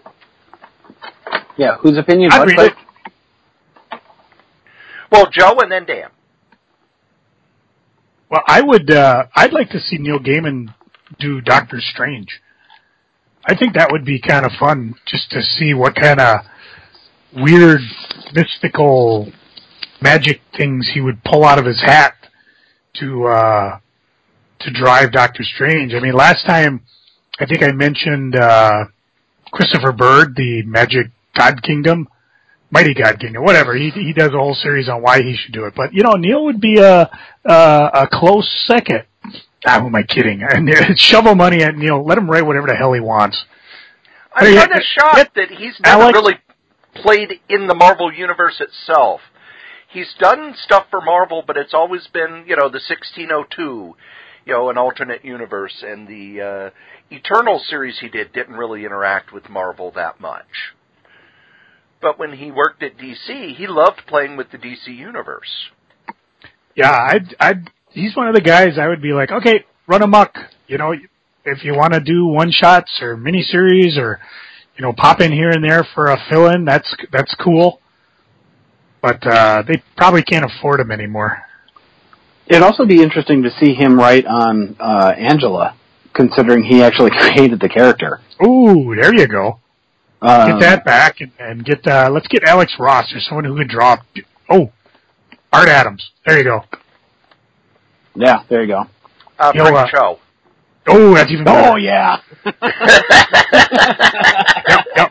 Yeah, whose opinion? I'd What, read but- it. Well, Joe and then Dan. Well, I would, uh, I'd like to see Neil Gaiman do Doctor Strange. I think that would be kind of fun, just to see what kind of weird, mystical magic things he would pull out of his hat to, uh, to drive Doctor Strange. I mean, last time, I think I mentioned, uh, Christopher Bird, the Magic God Kingdom, Mighty God Kingdom, whatever. He he does a whole series on why he should do it. But, you know, Neil would be a, a, a close second. Ah, who am I kidding? And shovel money at Neil. Let him write whatever the hell he wants. I'm Hey, kind of shocked that he's never Alex? really played in the Marvel Universe itself. He's done stuff for Marvel, but it's always been, you know, the sixteen oh two, you know, an alternate universe, and the uh, Eternal series he did didn't really interact with Marvel that much. But when he worked at D C, he loved playing with the D C Universe. Yeah, I'd, I'd, he's one of the guys I would be like, okay, run amok. You know, if you want to do one-shots or miniseries or, you know, pop in here and there for a fill-in, that's, that's cool. But uh, they probably can't afford him anymore. It'd also be interesting to see him write on uh, Angela, considering he actually created the character. Ooh, there you go. Um, Get that back and, and get, uh, let's get Alex Ross or someone who could draw. Oh, Art Adams. There you go. Yeah, there you go. Uh, He'll, Frank uh, Cho. Oh, that's even better. Oh, yeah. Yep, yep.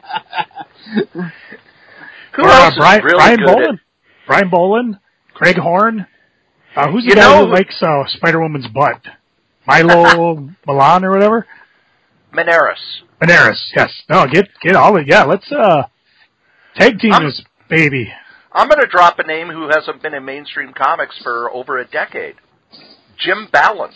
Who Or, else uh, is Brian, really Brian good Boland? at... Brian Boland? Craig Horn? Uh, who's the You guy know who who- likes uh, Spider-Woman's butt? Milo Milan or whatever? Menaris. Benares, yes. No, get get all the, yeah, let's uh, tag team I'm- this baby. I'm going to drop a name who hasn't been in mainstream comics for over a decade. Jim Ballant.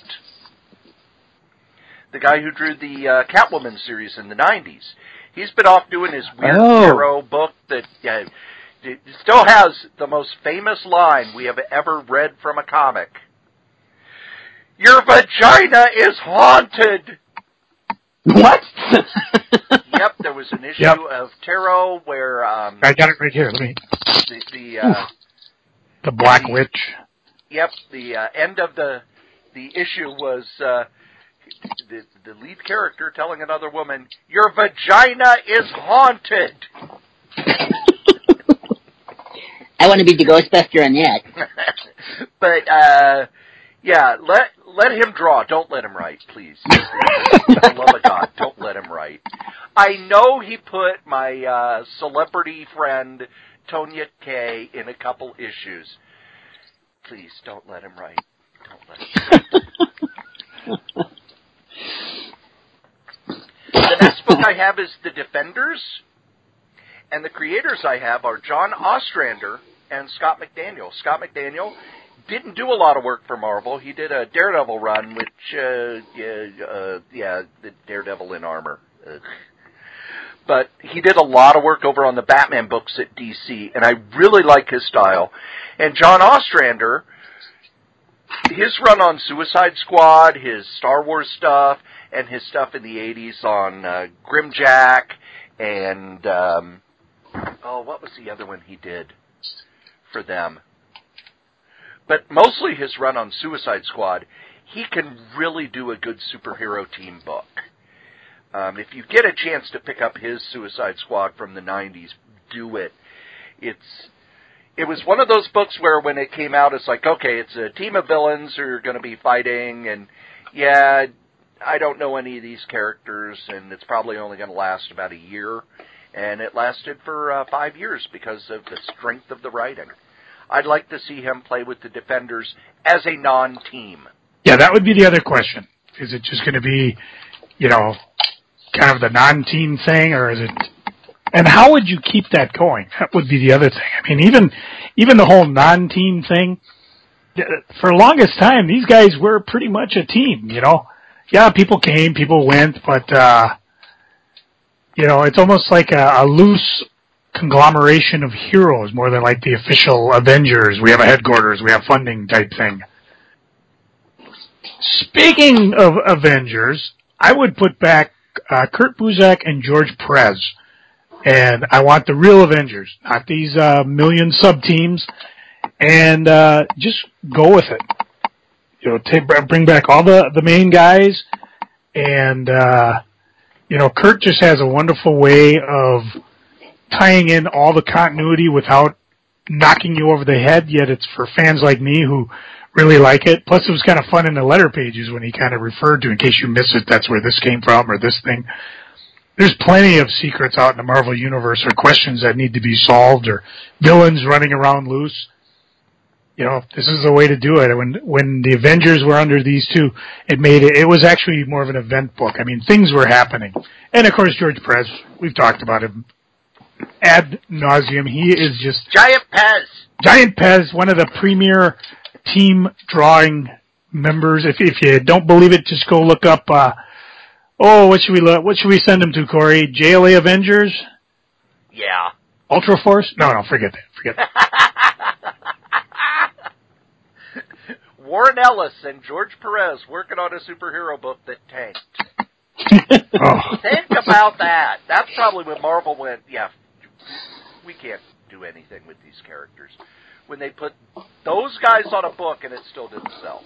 The guy who drew the uh, Catwoman series in the nineties. He's been off doing his weird Oh. tarot book that uh, it still has the most famous line we have ever read from a comic. Your vagina is haunted! What? Yep, there was an issue Yep. of tarot where um, I got it right here. Let me. the, the uh, The Black The- Witch. Yep, the uh, end of the the issue was uh, the the lead character telling another woman, "Your vagina is haunted." I want to be the Ghostbuster on that. But uh, yeah, let let him draw. Don't let him write, please. For the love of God, don't let him write. I know he put my uh, celebrity friend Tonya Kay in a couple issues. Please don't let him write. Don't let him write. The next book I have is The Defenders, and the creators I have are John Ostrander and Scott McDaniel. Scott McDaniel didn't do a lot of work for Marvel. He did a Daredevil run, which, uh, yeah, uh, yeah the Daredevil in armor. Ugh. But he did a lot of work over on the Batman books at D C, and I really like his style. And John Ostrander his run on Suicide Squad, his Star Wars stuff, and his stuff in the eighties on uh, Grimjack, and, um, oh, what was the other one he did for them? But mostly his run on Suicide Squad, he can really do a good superhero team book. Um, if you get a chance to pick up his Suicide Squad from the nineties, do it. It's It was one of those books where when it came out, it's like, okay, it's a team of villains who are going to be fighting, and yeah, I don't know any of these characters, and it's probably only going to last about a year. And it lasted for uh, five years because of the strength of the writing. I'd like to see him play with the Defenders as a non-team. Yeah, that would be the other question. Is it just going to be, you know, kind of the non-team thing, or is it... And how would you keep that going? That would be the other thing. I mean, even even the whole non-team thing, for the longest time, these guys were pretty much a team, you know? Yeah, people came, people went, but, uh, you know, it's almost like a, a loose conglomeration of heroes more than like the official Avengers. We have a headquarters, we have funding type thing. Speaking of Avengers, I would put back uh, Kurt Busiek and George Perez. And I want the real Avengers, not these uh, million sub-teams. And uh, just go with it. You know, take, bring back all the, the main guys. And, uh, you know, Kurt just has a wonderful way of tying in all the continuity without knocking you over the head, yet it's for fans like me who really like it. Plus, it was kind of fun in the letter pages when he kind of referred to, in case you miss it, that's where this came from or this thing. There's plenty of secrets out in the Marvel Universe or questions that need to be solved or villains running around loose. You know, this is the way to do it. When when the Avengers were under these two, it made it, it was actually more of an event book. I mean, things were happening. And, of course, George Perez, we've talked about him ad nauseum. He is just... Giant Pez! Giant Pez, one of the premier team drawing members. If, if you don't believe it, just go look up... Uh, Oh, what should we look, what should we send them to, Corey? J L A Avengers? Yeah. Ultra Force? No, no, forget that. Forget that. Warren Ellis and George Perez working on a superhero book that tanked. Oh. Think about that. That's probably when Marvel went, yeah, we can't do anything with these characters. When they put those guys on a book and it still didn't sell.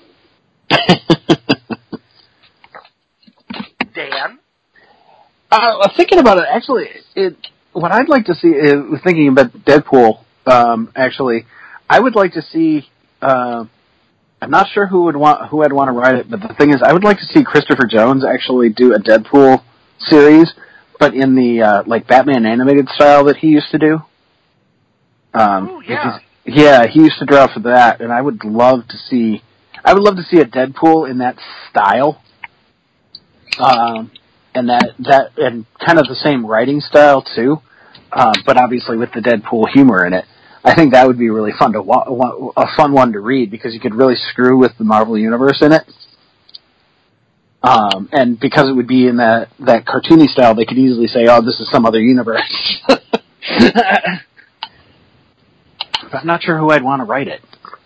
Dan? Uh, thinking about it, actually, it what I'd like to see is thinking about Deadpool. Um, actually, I would like to see. Uh, I'm not sure who would want who I'd want to write it, but the thing is, I would like to see Christopher Jones actually do a Deadpool series, but in the uh, like Batman animated style that he used to do. Um, Ooh, yeah. Yeah, he used to draw for that, and I would love to see. I would love to see a Deadpool in that style. Um, and that, that, and kind of the same writing style too, uh, but obviously with the Deadpool humor in it. I think that would be really fun to wa- wa- a fun one to read because you could really screw with the Marvel Universe in it. Um, and because it would be in that, that cartoony style, they could easily say, oh, this is some other universe. But I'm not sure who I'd want to write it.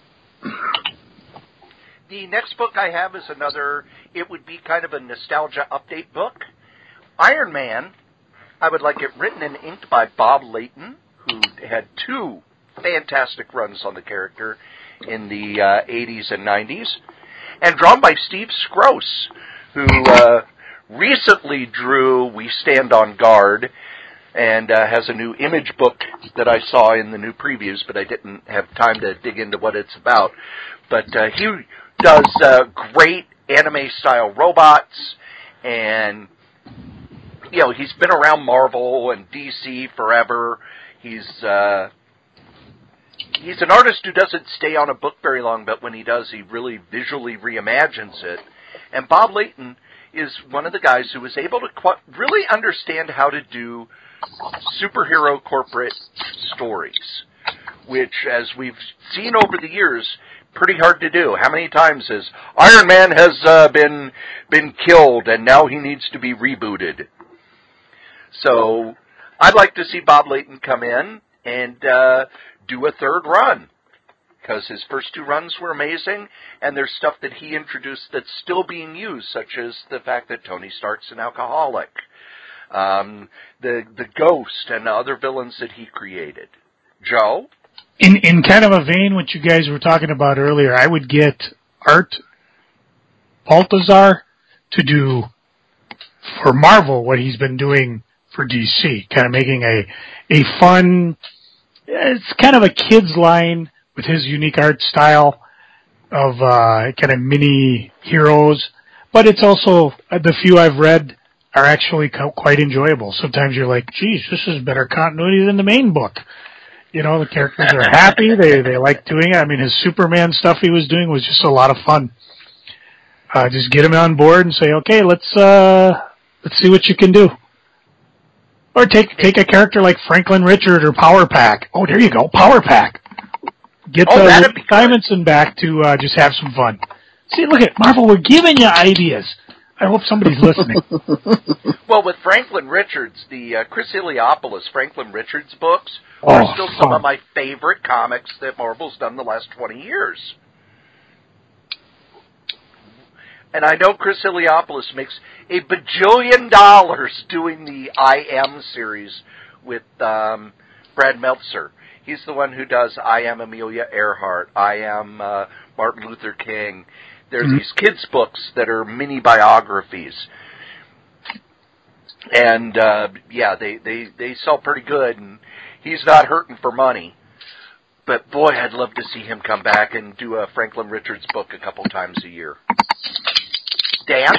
The next book I have is another, it would be kind of a nostalgia update book. Iron Man, I would like it written and inked by Bob Layton, who had two fantastic runs on the character in the uh, eighties and nineties, and drawn by Steve Skroce, who uh, recently drew We Stand on Guard, and uh, has a new image book that I saw in the new previews, but I didn't have time to dig into what it's about. But uh, he does uh, great anime-style robots, and, you know, he's been around Marvel and D C forever. He's uh, he's an artist who doesn't stay on a book very long, but when he does, he really visually reimagines it. And Bob Layton is one of the guys who was able to qu- really understand how to do superhero corporate stories, which, as we've seen over the years, pretty hard to do. How many times has Iron Man has uh, been been killed and now he needs to be rebooted? So I'd like to see Bob Layton come in and uh, do a third run. because his first two runs were amazing, and there's stuff that he introduced that's still being used, such as the fact that Tony Stark's an alcoholic, um, the the Ghost, and other villains that he created. Joe? In in kind of a vein what you guys were talking about earlier, I would get Art Baltazar to do for Marvel what he's been doing for D C, kind of making a a fun, it's kind of a kid's line with his unique art style of uh, kind of mini heroes, but it's also, the few I've read are actually co- quite enjoyable. Sometimes you're like, geez, this is better continuity than the main book. You know, the characters are happy, they they like doing it. I mean, his Superman stuff he was doing was just a lot of fun. Uh, just get him on board and say, okay, let's uh, let's see what you can do. Or take take a character like Franklin Richard or Power Pack. Oh, there you go, Power Pack. Get oh, uh, Simonson back to uh, just have some fun. See, look at Marvel. We're giving you ideas. I hope somebody's listening. Well, with Franklin Richards, the uh, Chris Iliopoulos Franklin Richards books oh, are still some fun. of my favorite comics that Marvel's done the last twenty years. And I know Chris Iliopoulos makes a bajillion dollars doing the I Am series with um, Brad Meltzer. He's the one who does I Am Amelia Earhart, I Am uh, Martin Luther King. There are mm-hmm. these kids' books that are mini biographies. And, uh, yeah, they, they, they sell pretty good, and he's not hurting for money. But, boy, I'd love to see him come back and do a Franklin Richards book a couple times a year. Dan?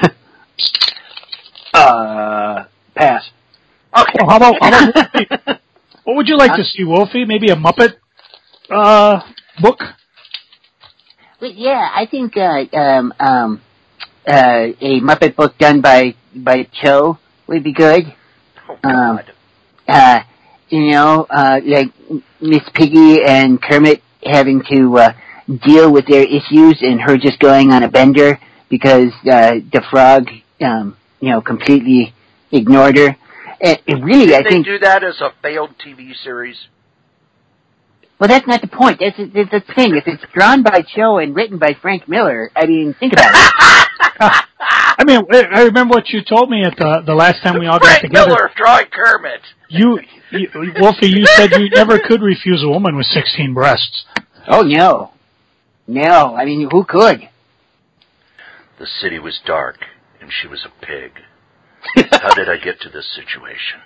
Uh, pass. Okay. Well, how about, how about what would you like to see, Wolfie? Maybe a Muppet uh, book? Well, yeah, I think uh, um, um, uh, a Muppet book done by by Cho would be good. Oh, God. Um, uh, you know, uh, like Miss Piggy and Kermit having to uh, deal with their issues, and her just going on a bender because uh, the frog, um, you know, completely ignored her. And, and really, Did I they think do that as a failed T V series? Well, that's not the point. That's, that's the thing. If it's drawn by Cho and written by Frank Miller, I mean, think about it. I mean, I remember what you told me at the the last time we all Frank got together. Miller drawing Kermit. You, you, Wolfie, you said you never could refuse a woman with sixteen breasts. Oh, no. No. I mean, who could? The city was dark, and she was a pig. How did I get to this situation?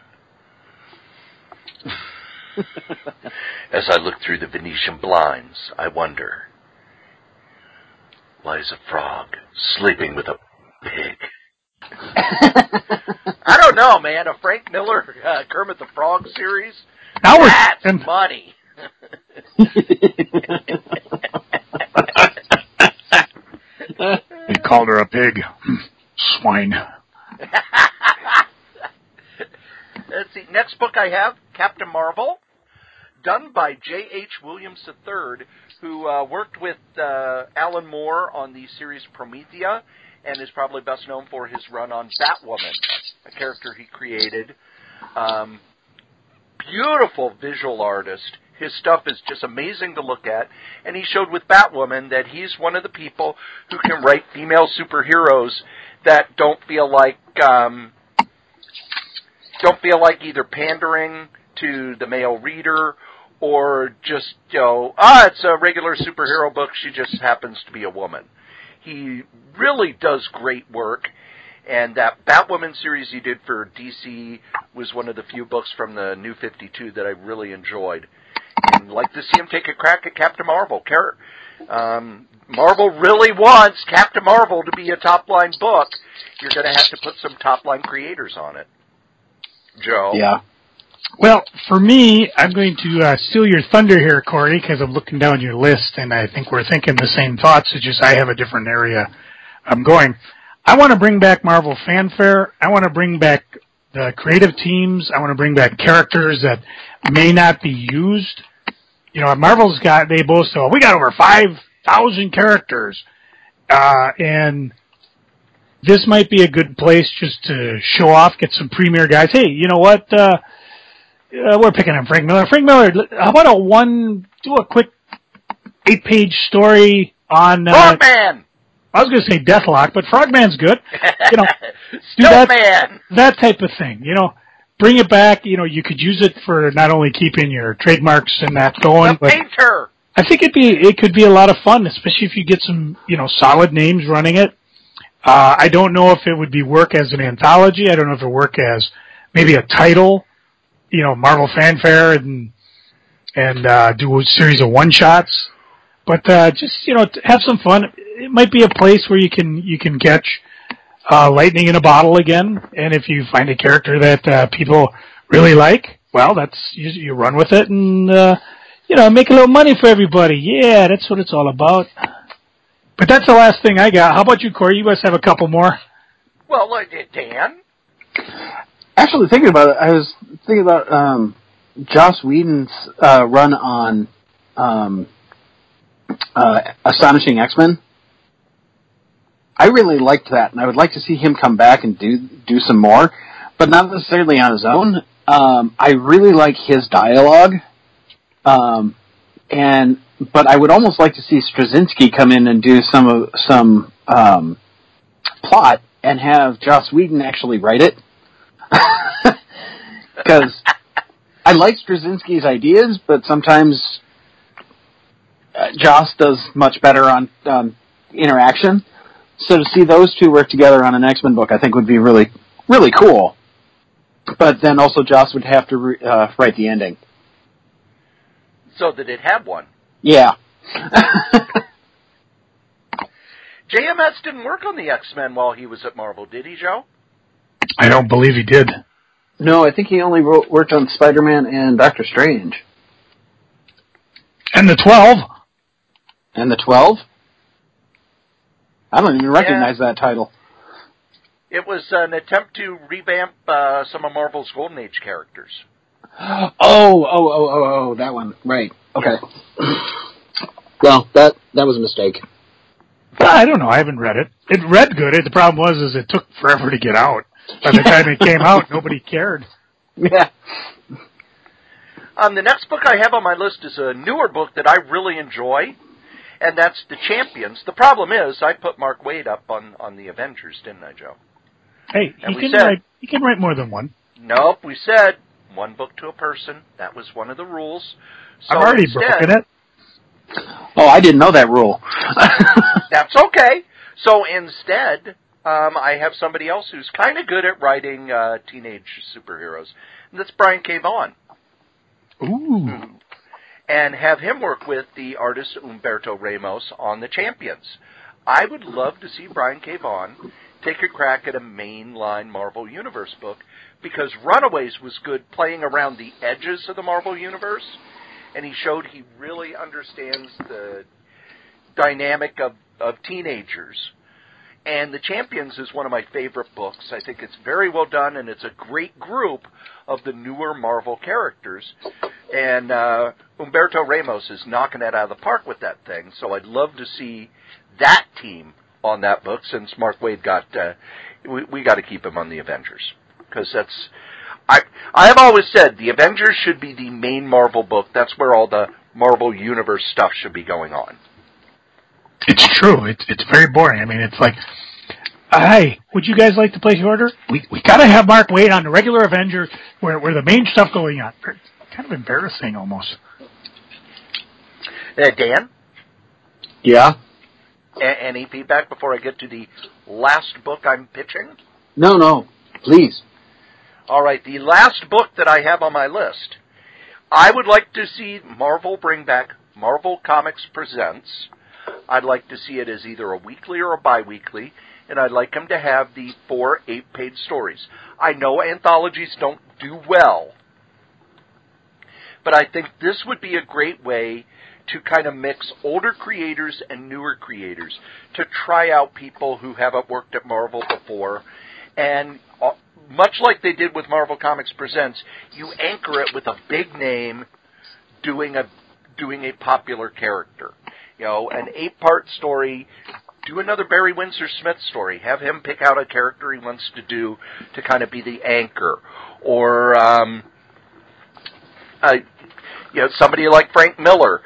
As I look through the Venetian blinds, I wonder, why is a frog sleeping with a pig? I don't know, man. A Frank Miller uh, Kermit the Frog series? Now we're That's and, money. He called her a pig. Swine. Let's see. Next book I have, Captain Marvel, done by J H Williams the third, who uh, worked with uh, Alan Moore on the series Promethea, and is probably best known for his run on Batwoman, a character he created. Um, beautiful visual artist. His stuff is just amazing to look at, and he showed with Batwoman that he's one of the people who can write female superheroes that don't feel like um, don't feel like either pandering to the male reader or just, you know, ah, it's a regular superhero book, she just happens to be a woman. He really does great work, and that Batwoman series he did for D C was one of the few books from the New fifty-two that I really enjoyed. And I'd like to see him take a crack at Captain Marvel. Um, Marvel really wants Captain Marvel to be a top-line book. You're going to have to put some top-line creators on it. Joe? Yeah. Well, for me, I'm going to uh, steal your thunder here, Corey, because I'm looking down your list, and I think we're thinking the same thoughts. It's just I have a different area I'm going. I want to bring back Marvel Fanfare. I want to bring back the creative teams. I want to bring back characters that may not be used. You know, Marvel's got, they both say, oh, we got over five thousand characters. Uh, and this might be a good place just to show off, get some premier guys. Hey, you know what? Uh, uh, we're picking on Frank Miller. Frank Miller, how about a one, do a quick eight-page story on... Uh, Frogman! I was going to say Deathlock, but Frogman's good. You know, do that, that, that type of thing. You know, bring it back. You know, you could use it for not only keeping your trademarks and that going, the but painter. I think it'd be it could be a lot of fun, especially if you get some you know solid names running it. Uh, I don't know if it would be work as an anthology. I don't know if it would work as maybe a title. You know, Marvel Fanfare and and uh, do a series of one shots. But uh, just you know, have some fun. It might be a place where you can you can catch uh, lightning in a bottle again. And if you find a character that uh, people really like, well, that's you, you run with it and uh, you know make a little money for everybody. Yeah, that's what it's all about. But that's the last thing I got. How about you, Corey? You must have a couple more. Well, uh, Dan. Actually, thinking about it, I was thinking about um, Joss Whedon's uh, run on um, uh, Astonishing X-Men. I really liked that, and I would like to see him come back and do do some more, but not necessarily on his own. Um, I really like his dialogue, um, and but I would almost like to see Straczynski come in and do some of some um, plot and have Joss Whedon actually write it, because I like Straczynski's ideas, but sometimes uh, Joss does much better on um, interaction. So to see those two work together on an X-Men book, I think would be really, really cool. But then also Joss would have to re- uh, write the ending. So that it had one. Yeah. J M S didn't work on the X-Men while he was at Marvel, did he, Joe? I don't believe he did. No, I think he only wrote, worked on Spider-Man and Doctor Strange. And the twelve. And the twelve? I don't even recognize yeah. that title. It was an attempt to revamp uh, some of Marvel's Golden Age characters. Oh, oh, oh, oh, oh, that one. Right. Okay. Well, that that was a mistake. I don't know. I haven't read it. It read good. The problem was is it took forever to get out. By the time it came out, nobody cared. Yeah. Um, the next book I have on my list is a newer book that I really enjoy, and that's The Champions. The problem is I put Mark Waid up on, on the Avengers, didn't I, Joe? Hey, and he can said, write. He can write more than one. Nope, we said one book to a person. That was one of the rules. So I've already instead, broken it. Oh, I didn't know that rule. That's okay. So instead, um, I have somebody else who's kind of good at writing uh, teenage superheroes, and that's Brian K. Vaughan. Ooh. And have him work with the artist Humberto Ramos on The Champions. I would love to see Brian K. Vaughan take a crack at a mainline Marvel Universe book, because Runaways was good playing around the edges of the Marvel Universe, and he showed he really understands the dynamic of, of teenagers. And The Champions is one of my favorite books. I think it's very well done, and it's a great group of the newer Marvel characters. And uh, Humberto Ramos is knocking it out of the park with that thing, so I'd love to see that team on that book, since Mark Waid got, uh, we, we got to keep him on the Avengers. Because that's, I I have always said, the Avengers should be the main Marvel book. That's where all the Marvel Universe stuff should be going on. It's true. It's it's very boring. I mean, it's like, uh, hey, would you guys like to place your order? We we gotta have Mark Waid on the regular Avenger, where where the main stuff going on. Kind of embarrassing, almost. Uh, Dan? Yeah? A- any feedback before I get to the last book I'm pitching? No, no. Please. All right, the last book that I have on my list. I would like to see Marvel bring back Marvel Comics Presents. I'd like to see it as either a weekly or a bi-weekly, and I'd like them to have the four eight-page stories. I know anthologies don't do well, but I think this would be a great way to kind of mix older creators and newer creators, to try out people who haven't worked at Marvel before. And uh, much like they did with Marvel Comics Presents, you anchor it with a big name doing a doing a popular character. You know, an eight-part story. Do another Barry Windsor Smith story. Have him pick out a character he wants to do to kind of be the anchor. Or, um, uh, you know, somebody like Frank Miller.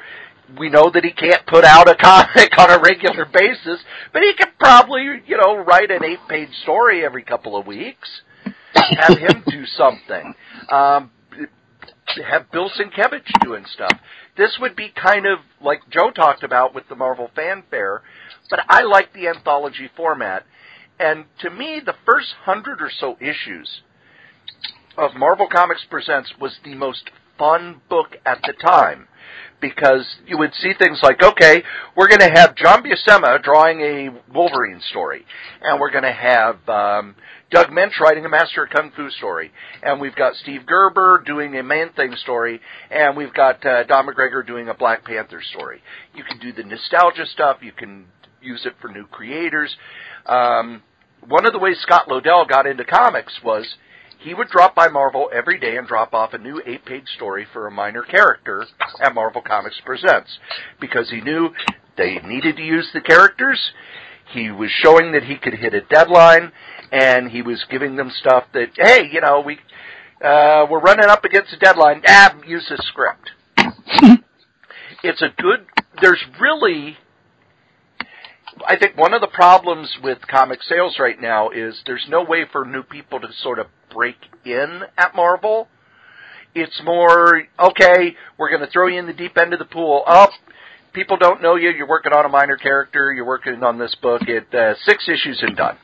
we know that he can't put out a comic on a regular basis, but he could probably, you know, write an eight-page story every couple of weeks. Have him do something. Um, have Bill Sienkiewicz doing stuff. This would be kind of like Joe talked about with the Marvel Fanfare, but I like the anthology format. And to me, the first hundred or so issues of Marvel Comics Presents was the most fun book at the time, because you would see things like, okay, we're going to have John Buscema drawing a Wolverine story, and we're going to have um, Doug Mensch writing a Master of Kung Fu story, and we've got Steve Gerber doing a Man-Thing story, and we've got uh, Don McGregor doing a Black Panther story. You can do the nostalgia stuff. You can use it for new creators. Um, one of the ways Scott Lobdell got into comics was he would drop by Marvel every day and drop off a new eight-page story for a minor character at Marvel Comics Presents, because he knew they needed to use the characters. He was showing that he could hit a deadline, and he was giving them stuff that, hey, you know, we, uh, we're running up against a deadline. Ah, use this script. It's a good, there's really, I think one of the problems with comic sales right now is there's no way for new people to sort of break in at Marvel. It's more, okay, we're going to throw you in the deep end of the pool. Oh, people don't know you. You're working on a minor character. You're working on this book. It uh, six issues and done.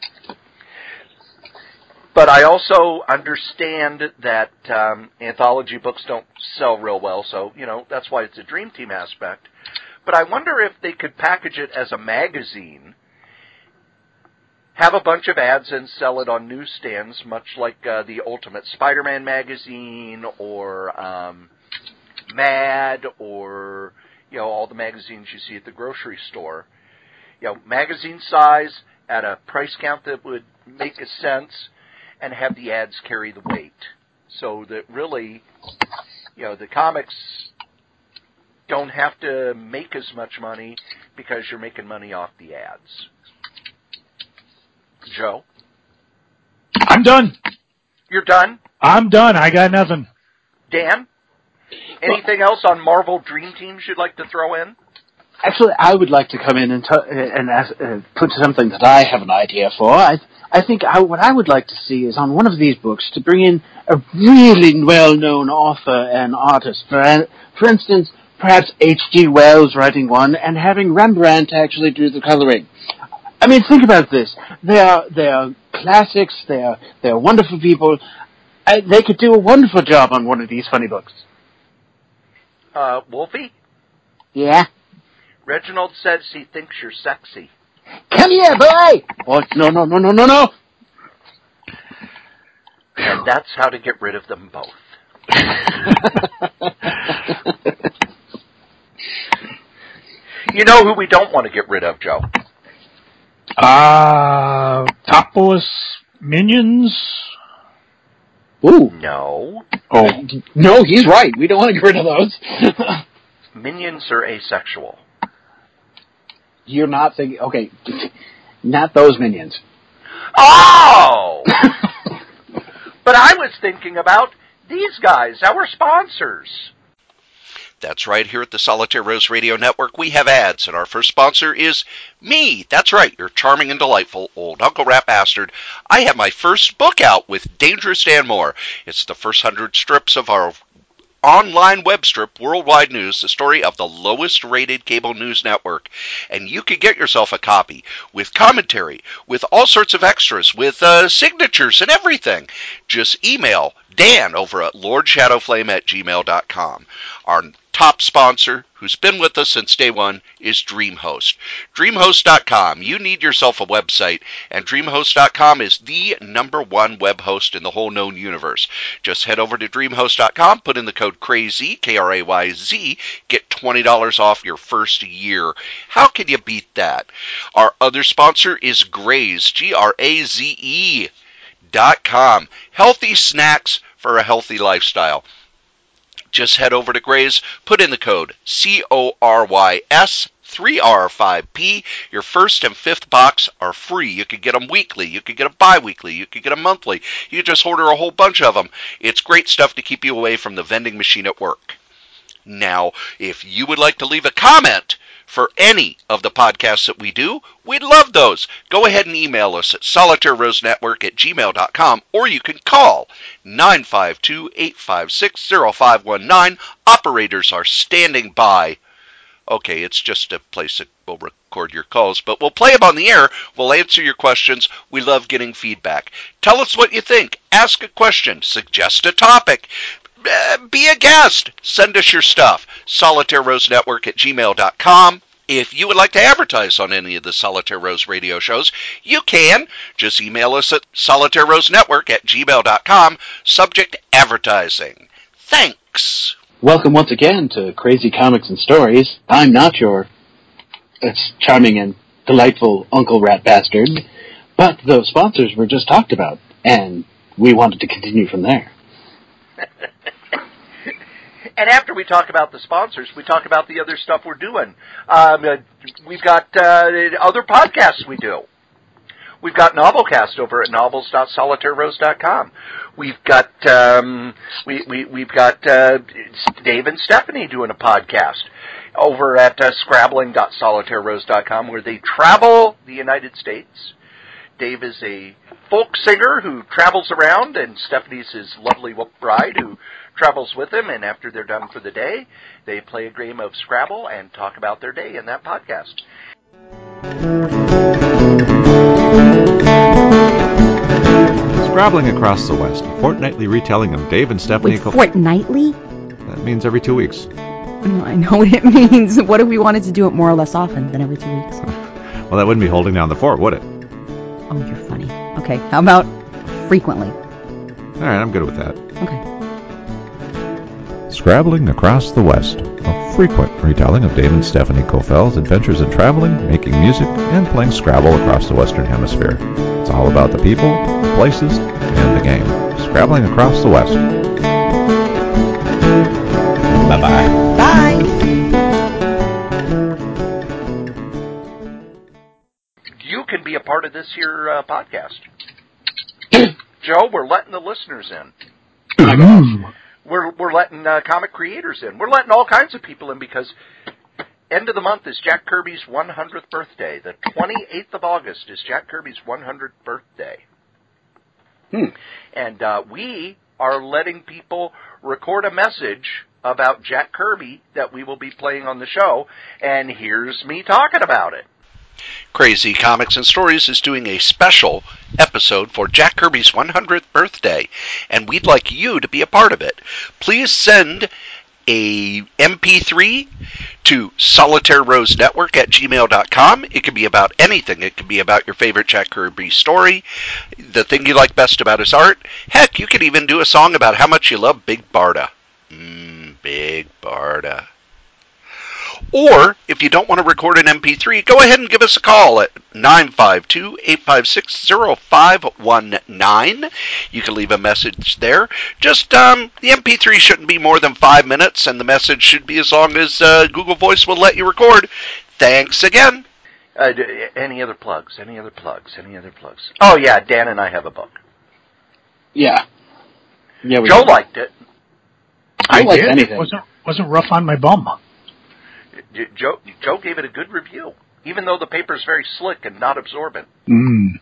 But I also understand that um, anthology books don't sell real well, so, you know, that's why it's a Dream Team aspect. But I wonder if they could package it as a magazine, have a bunch of ads and sell it on newsstands, much like uh, the Ultimate Spider-Man magazine or um, Mad or, you know, all the magazines you see at the grocery store. You know, magazine size at a price count that would make a sense, and have the ads carry the weight. So that really, you know, the comics don't have to make as much money because you're making money off the ads. Joe? I'm done. You're done? I'm done. I got nothing. Dan? Anything well, else on Marvel Dream Teams you'd like to throw in? Actually, I would like to come in and, t- and ask, uh, put something that I have an idea for. I, I think I, what I would like to see is on one of these books to bring in a really well-known author and artist. For, for instance, perhaps H G Wells writing one and having Rembrandt actually do the coloring. I mean, think about this. They are, they are classics. They are, they are wonderful people. I, they could do a wonderful job on one of these funny books. Uh, Wolfie? Yeah? Reginald says he thinks you're sexy. Come here, boy! Oh, no, no, no, no, no, no! And that's how to get rid of them both. You know who we don't want to get rid of, Joe? Uh, topless minions? Ooh. No. Oh. No, he's right. We don't want to get rid of those. Minions are asexual. You're not thinking... Okay, not those minions. Oh! But I was thinking about these guys, our sponsors. That's right, here at the Solitaire Rose Radio Network, we have ads, and our first sponsor is me. That's right, your charming and delightful old Uncle Rat Bastard. I have my first book out with Dangerous Dan Moore. It's the first hundred strips of our online web strip, Worldwide News, the story of the lowest rated cable news network. And you can get yourself a copy with commentary, with all sorts of extras, with uh, signatures and everything. Just email Dan over at lord shadowflame at gmail dot com. Our top sponsor, who's been with us since day one, is DreamHost. DreamHost dot com. You need yourself a website, and DreamHost dot com is the number one web host in the whole known universe. Just head over to DreamHost dot com, put in the code CRAZY, K R A Y Z, get twenty dollars off your first year. How can you beat that? Our other sponsor is Graze, G R A Z E dot com. Healthy snacks for a healthy lifestyle. Just head over to Graze, put in the code C O R Y S three R five P. Your first and fifth box are free. You could get them weekly. You could get them bi-weekly. You could get them monthly. You could just order a whole bunch of them. It's great stuff to keep you away from the vending machine at work. Now, if you would like to leave a comment for any of the podcasts that we do, we'd love those. Go ahead and email us at solitaire rose network at gmail dot com, or you can call nine five two, eight five six, zero five one nine. Operators are standing by. Okay, it's just a place that will record your calls, but we'll play them on the air. We'll answer your questions. We love getting feedback. Tell us what you think. Ask a question. Suggest a topic. Uh, be a guest. Send us your stuff. solitaire rose network at gmail dot com. If you would like to advertise on any of the Solitaire Rose radio shows, you can. Just email us at solitaire rose network at gmail dot com. Subject advertising. Thanks. Welcome once again to Crazy Comics and Stories. I'm not your it's charming and delightful Uncle Rat Bastard, but the sponsors were just talked about, and we wanted to continue from there. And after we talk about the sponsors, we talk about the other stuff we're doing. Um, uh, we've got uh, other podcasts we do. We've got Novelcast over at novels dot solitaire rose dot com. We've got um, we, we we've got uh, Dave and Stephanie doing a podcast over at uh, scrabbling dot solitaire rose dot com, where they travel the United States. Dave is a folk singer who travels around, and Stephanie's his lovely bride who travels with him, and after they're done for the day, they play a game of Scrabble and talk about their day in that podcast. Scrabbling Across the West, a fortnightly retelling of Dave and Stephanie. Wait, fortnightly? That means every two weeks. No, I know what it means. What if we wanted to do it more or less often than every two weeks? Well, that wouldn't be holding down the fort, would it? Oh, you're funny. Okay, how about frequently? All right, I'm good with that. Okay. Scrabbling Across the West, a frequent retelling of Dave and Stephanie Kofel's adventures in traveling, making music, and playing Scrabble across the Western Hemisphere. It's all about the people, the places, and the game. Scrabbling Across the West. Bye-bye. Bye. You can be a part of this here uh, podcast. Joe, we're letting the listeners in. Mm. We're we're letting uh, comic creators in. We're letting all kinds of people in because end of the month is Jack Kirby's one hundredth birthday. The twenty-eighth of August is Jack Kirby's one hundredth birthday. Hmm. And uh, we are letting people record a message about Jack Kirby that we will be playing on the show, and here's me talking about it. Crazy Comics and Stories is doing a special episode for Jack Kirby's one hundredth birthday, and we'd like you to be a part of it. Please send a M P three to solitaire rose network at gmail dot com. It can be about anything. It can be about your favorite Jack Kirby story, the thing you like best about his art. Heck, you could even do a song about how much you love Big Barda. Mmm, Big Barda. Or, if you don't want to record an M P three, go ahead and give us a call at nine five two, eight five six, zero five one nine. You can leave a message there. Just, um, the M P three shouldn't be more than five minutes, and the message should be as long as uh, Google Voice will let you record. Thanks again. Uh, any other plugs? Any other plugs? Any other plugs? Oh, yeah, Dan and I have a book. Yeah. Yeah. We Joe did. liked it. I like did. anything. It wasn't, wasn't rough on my bum. Joe, Joe gave it a good review, even though the paper's very slick and not absorbent. Mm.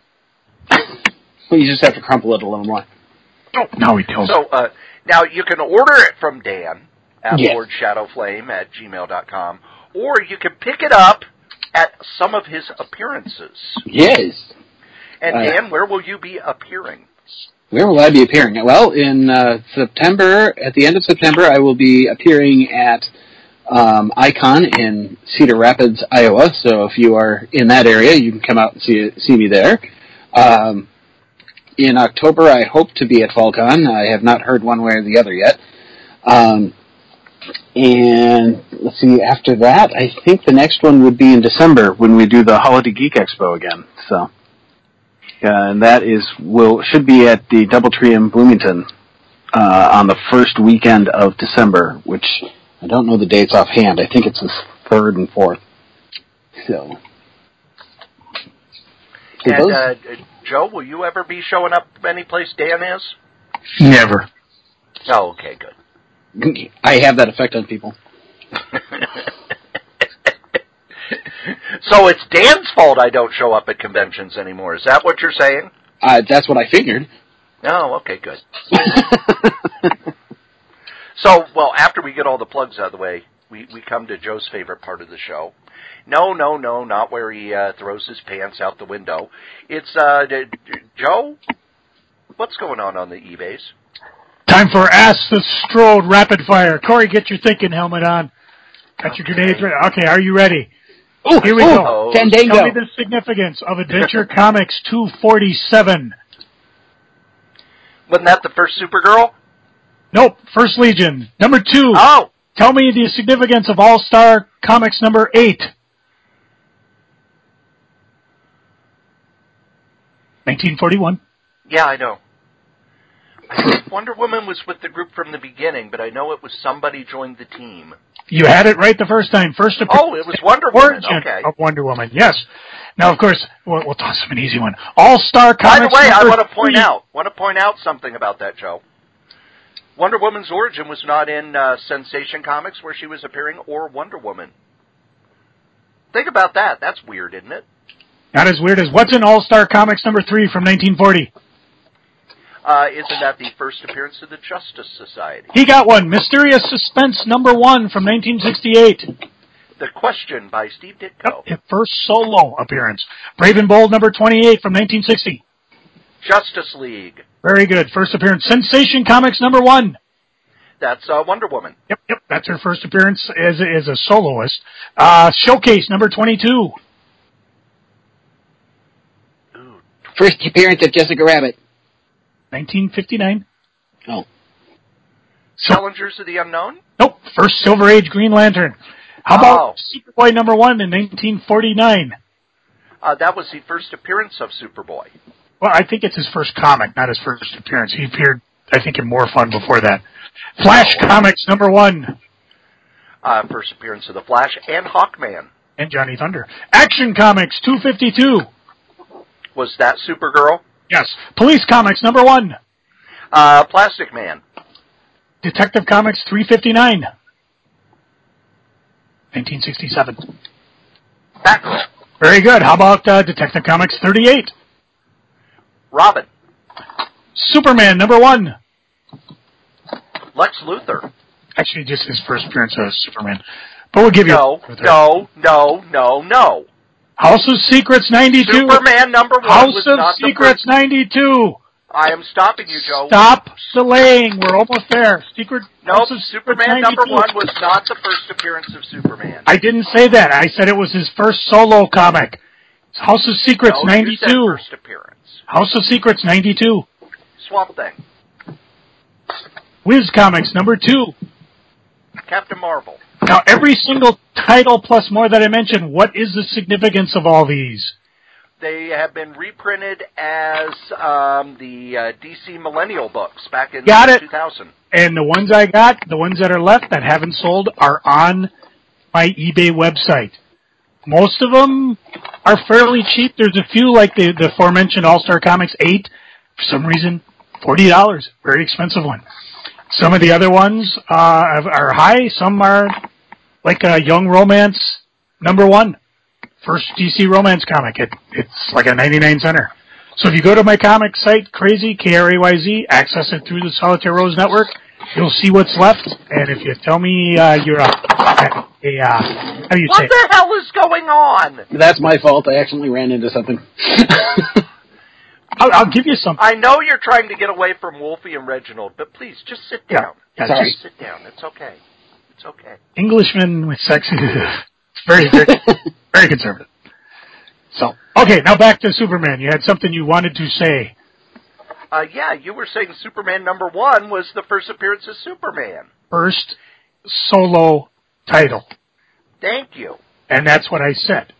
Well, you just have to crumple it a little more. Oh, now he tells So, uh, now you can order it from Dan at Yes. lord shadowflame at gmail dot com, or you can pick it up at some of his appearances. Yes. And Uh, Dan, where will you be appearing? Where will I be appearing? Well, in uh, September, at the end of September, I will be appearing at um, Icon in Cedar Rapids, Iowa. So if you are in that area, you can come out and see see me there. Um, in October, I hope to be at FallCon. I have not heard one way or the other yet. Um, and let's see, after that, I think the next one would be in December when we do the Holiday Geek Expo again. So. Uh, and that is will should be at the Doubletree in Bloomington uh, on the first weekend of December, which I don't know the dates offhand. I think it's the third and fourth. So, And those, uh, Joe, will you ever be showing up any place Dan is? Never. Oh, okay, good. I have that effect on people. So it's Dan's fault I don't show up at conventions anymore. Is that what you're saying? Uh, that's what I figured. Oh, okay, good. So, well, after we get all the plugs out of the way, we, we come to Joe's favorite part of the show. No, no, no, not where he uh, throws his pants out the window. It's, uh, d- d- Joe, what's going on on the eBays? Time for Ask the Strode Rapid Fire. Corey, get your thinking helmet on. Got your Okay. grenades ready. Okay, are you ready? Oh, Here we oh, go. Fandango. Tell me the significance of Adventure Comics two forty-seven. Wasn't that the first Supergirl? Nope, First Legion. Number two. Oh! Tell me the significance of All-Star Comics number eight. nineteen forty-one. Yeah, I know. I think Wonder Woman was with the group from the beginning, but I know it was somebody joined the team. You had it right the first time. First appearance. Oh, it was Wonder Woman. Origin Okay. of Wonder Woman. Yes. Now, of course, we'll, we'll toss him an easy one. All-Star By Comics. the way, I number want to point three. out, want to point out something about that, Joe. Wonder Woman's origin was not in uh, Sensation Comics, where she was appearing, or Wonder Woman. Think about that. That's weird, isn't it? Not as weird as what's in All-Star Comics number three from nineteen forty. Uh, isn't that the first appearance of the Justice Society? He got one. Mysterious Suspense number one from nineteen sixty-eight. The Question by Steve Ditko. Yep, first solo appearance. Brave and Bold number twenty-eight from nineteen sixty. Justice League. Very good. First appearance. Sensation Comics number one. That's uh, Wonder Woman. Yep, yep. That's her first appearance as, as a soloist. Uh, Showcase number twenty-two. Ooh. First appearance of Jessica Rabbit. nineteen fifty-nine. Oh. Challengers of the Unknown? Nope. First Silver Age Green Lantern. How about Oh. Superboy number one in nineteen forty-nine? Uh, that was the first appearance of Superboy. Well, I think it's his first comic, not his first appearance. He appeared, I think, in More Fun before that. Flash Oh. Comics number one. Uh, first appearance of the Flash and Hawkman. And Johnny Thunder. Action Comics two fifty-two. Was that Supergirl? Yes. Police Comics number one. Uh, Plastic Man. Detective Comics three fifty-nine. nineteen sixty-seven. Batgirl. Very good. How about uh, Detective Comics thirty-eight? Robin. Superman number one. Lex Luthor. Actually, just his first appearance as Superman. But we'll give you... No, a- no, no, no, no. House of Secrets ninety-two. Superman number one House was of not Secrets the first. ninety-two. I am stopping you, Joe. Stop delaying. We're almost there. Secret. Nope, House of Secrets Superman number ninety-two. one was not the first appearance of Superman. I didn't say that. I said it was his first solo comic. It's House of Secrets no, you said ninety-two. first appearance. House of Secrets ninety-two. Swamp Thing. Whiz Comics number two. Captain Marvel. Now, every single title plus more that I mentioned, what is the significance of all these? They have been reprinted as um, the uh, D C Millennial books back in Got it. two thousand. And the ones I got, the ones that are left that haven't sold, are on my eBay website. Most of them are fairly cheap. There's a few, like the, the aforementioned All-Star Comics eight, for some reason, forty dollars. Very expensive one. Some of the other ones uh, are high. Some are like a Young Romance number one. First D C Romance comic. It, it's like a ninety-nine center. So if you go to my comic site, Crazy, K R A Y Z, access it through the Solitaire Rose Network, you'll see what's left. And if you tell me uh, you're a, a, a uh, how do you What say it? the hell is going on? That's my fault. I accidentally ran into something. I'll, I'll give you something. I know you're trying to get away from Wolfie and Reginald, but please, just sit Yeah, down. yeah, Sorry. Just sit down. It's okay. It's okay. Englishman with sexy. It's very, very, very conservative. So, okay, now back to Superman. You had something you wanted to say. Uh, yeah, you were saying Superman number one was the first appearance of Superman. First solo title. Thank you. And that's what I said.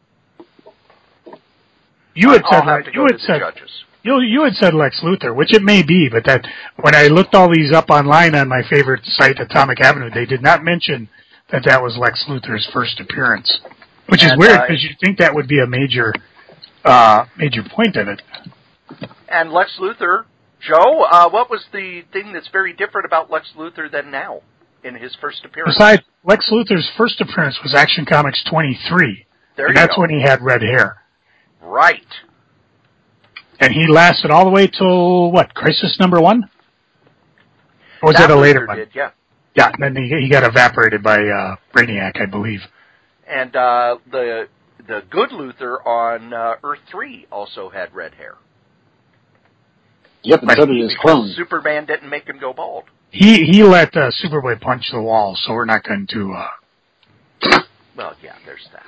You had I'll said, have to you go had to the said, judges. you, you had said Lex Luthor, which it may be, but that when I looked all these up online on my favorite site, Atomic Avenue, they did not mention that that was Lex Luthor's first appearance, which is And, weird uh, because you'd think that would be a major, uh, major point of it. And Lex Luthor, Joe, uh, what was the thing that's very different about Lex Luthor than now? in his first appearance. Besides, Lex Luthor's first appearance was Action Comics twenty-three. There and you that's go. when he had red hair. Right. And he lasted all the way till, what, Crisis number one? Or was that, that a later one? Did, yeah. Yeah, and then he, he got evaporated by uh, Brainiac, I believe. And uh, the the good Luthor on uh, Earth three also had red hair. Yep, and so did his clone. Superman didn't make him go bald. He he let uh, Superboy punch the wall, so we're not going to... Uh... Well, yeah, there's that.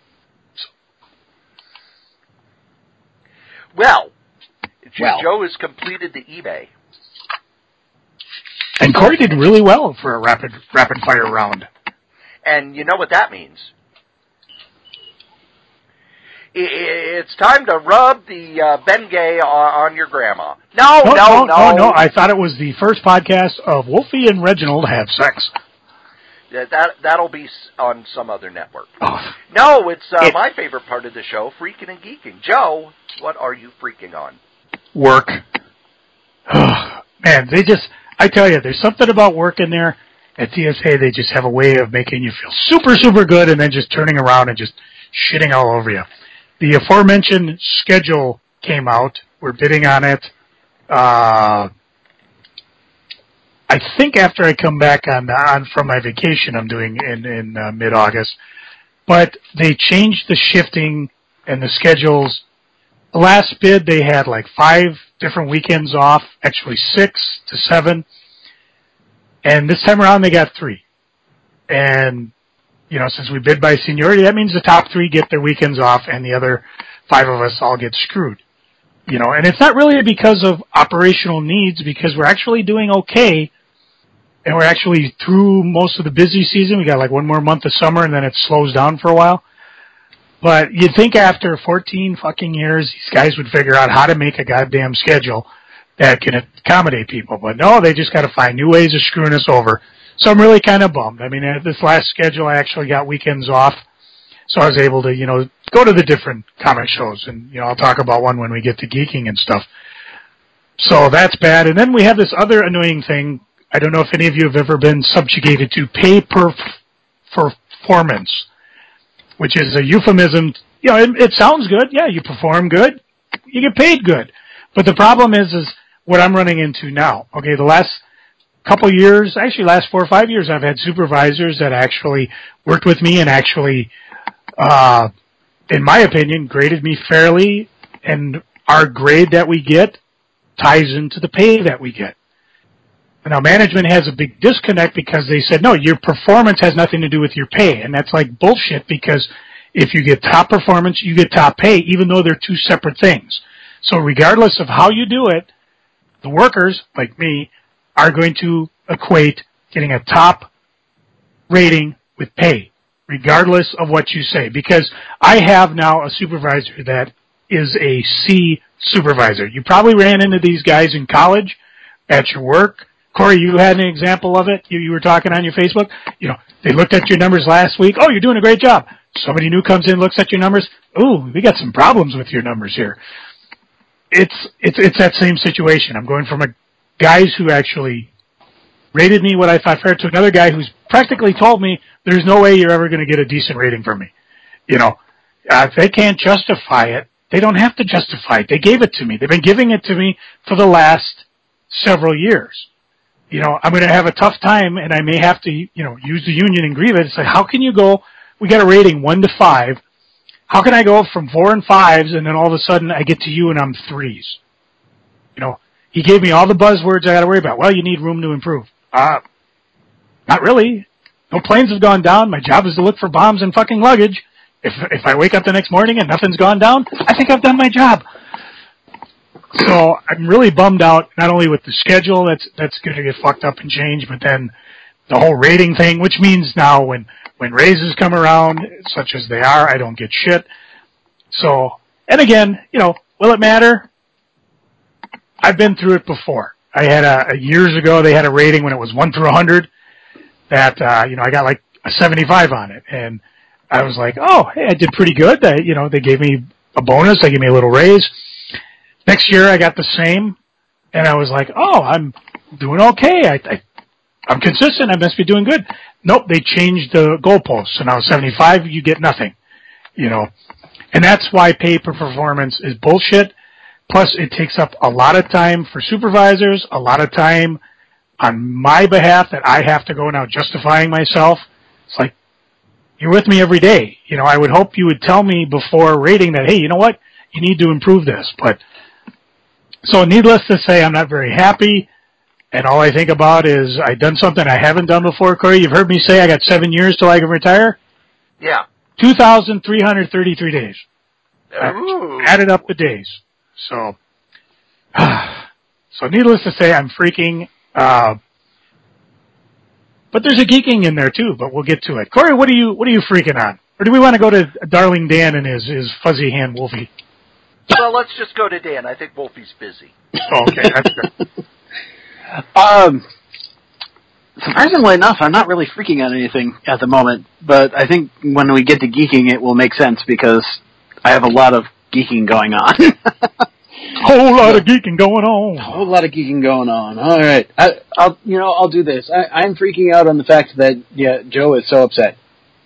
Well, well, Joe has completed the eBay. And Corey did really well for a rapid rapid fire round. And you know what that means? It's time to rub the uh, Bengay on your grandma. No, no, no, no, no, no. I thought it was the first podcast of Wolfie and Reginald have sex. Yeah, that that'll be on some other network. Oh. No, it's uh, it, my favorite part of the show, freaking and geeking. Joe, what are you freaking on? Work. Man, they just, I tell you, there's something about work in there. At T S A, they just have a way of making you feel super, super good and then just turning around and just shitting all over you. The aforementioned schedule came out. We're bidding on it. Uh, I think after I come back on, on from my vacation I'm doing in, in uh, mid-August. But they changed the shifting and the schedules. The last bid, they had like five different weekends off, actually six to seven. And this time around, they got three. And, you know, since we bid by seniority, that means the top three get their weekends off and the other five of us all get screwed. You know, and it's not really because of operational needs, because we're actually doing okay. And we're actually through most of the busy season. We got like one more month of summer and then it slows down for a while. But you'd think after fourteen fucking years, these guys would figure out how to make a goddamn schedule that can accommodate people. But no, they just got to find new ways of screwing us over. So I'm really kind of bummed. I mean, at this last schedule, I actually got weekends off. So I was able to, you know, go to the different comic shows. And, you know, I'll talk about one when we get to geeking and stuff. So that's bad. And then we have this other annoying thing. I don't know if any of you have ever been subjugated to pay per performance, which is a euphemism. You know, it, it sounds good. Yeah, you perform good. You get paid good. But the problem is, is what I'm running into now. Okay, the last couple years, actually last four or five years, I've had supervisors that actually worked with me and actually, uh, in my opinion, graded me fairly. And our grade that we get ties into the pay that we get. Now, management has a big disconnect because they said, no, your performance has nothing to do with your pay. And that's like bullshit, because if you get top performance, you get top pay, even though they're two separate things. So regardless of how you do it, the workers, like me, are going to equate getting a top rating with pay, regardless of what you say. Because I have now a supervisor that is a C supervisor. You probably ran into these guys in college, at your work. Corey, you had an example of it. You, you were talking on your Facebook. You know, they looked at your numbers last week. Oh, you're doing a great job. Somebody new comes in, looks at your numbers. Ooh, we got some problems with your numbers here. It's it's it's that same situation. I'm going from a guys who actually rated me what I thought fair to another guy who's practically told me there's no way you're ever going to get a decent rating from me. You know, uh, if they can't justify it, they don't have to justify it. They gave it to me. They've been giving it to me for the last several years. You know, I'm going to have a tough time, and I may have to, you know, use the union and grieve it. It's like, how can you go, we got a rating one to five. How can I go from four and fives, and then all of a sudden I get to you and I'm threes? You know, he gave me all the buzzwords I got to worry about. Well, you need room to improve. Uh, not really. No planes have gone down. My job is to look for bombs and fucking luggage. If if I wake up the next morning and nothing's gone down, I think I've done my job. So I'm really bummed out, not only with the schedule that's that's going to get fucked up and changed, but then the whole rating thing, which means now when, when raises come around, such as they are, I don't get shit. So, and again, you know, will it matter? I've been through it before. I had a, a years ago, they had a rating when it was one through a hundred that, uh, you know, I got like a seventy-five on it. And I was like, oh, hey, I did pretty good. They, you know, they gave me a bonus. They gave me a little raise. Next year, I got the same, and I was like, oh, I'm doing okay. I, I I'm consistent. I must be doing good. Nope, they changed the goalposts. So now seventy-five, you get nothing. You know, and that's why pay per performance is bullshit. Plus, it takes up a lot of time for supervisors, a lot of time on my behalf that I have to go now justifying myself. It's like, you're with me every day. You know, I would hope you would tell me before rating that, hey, you know what? You need to improve this. But, so needless to say, I'm not very happy. And all I think about is I've done something I haven't done before, Corey. You've heard me say I got seven years till I can retire. Yeah. two thousand three hundred thirty-three days. Ooh. I added up the days. So, so needless to say, I'm freaking, uh, but there's a geeking in there too, but we'll get to it. Corey, what are you, what are you freaking on? Or do we want to go to Darling Dan and his, his fuzzy hand Wolfie? Well, let's just go to Dan. I think Wolfie's busy. Oh, okay, that's good. Um, surprisingly enough, I'm not really freaking on anything at the moment, but I think when we get to geeking, it will make sense because I have a lot of geeking going on. Whole lot of geeking going on. A whole lot of geeking going on. All right, I, I'll you know I'll do this. I, I'm freaking out on the fact that yeah Joe is so upset.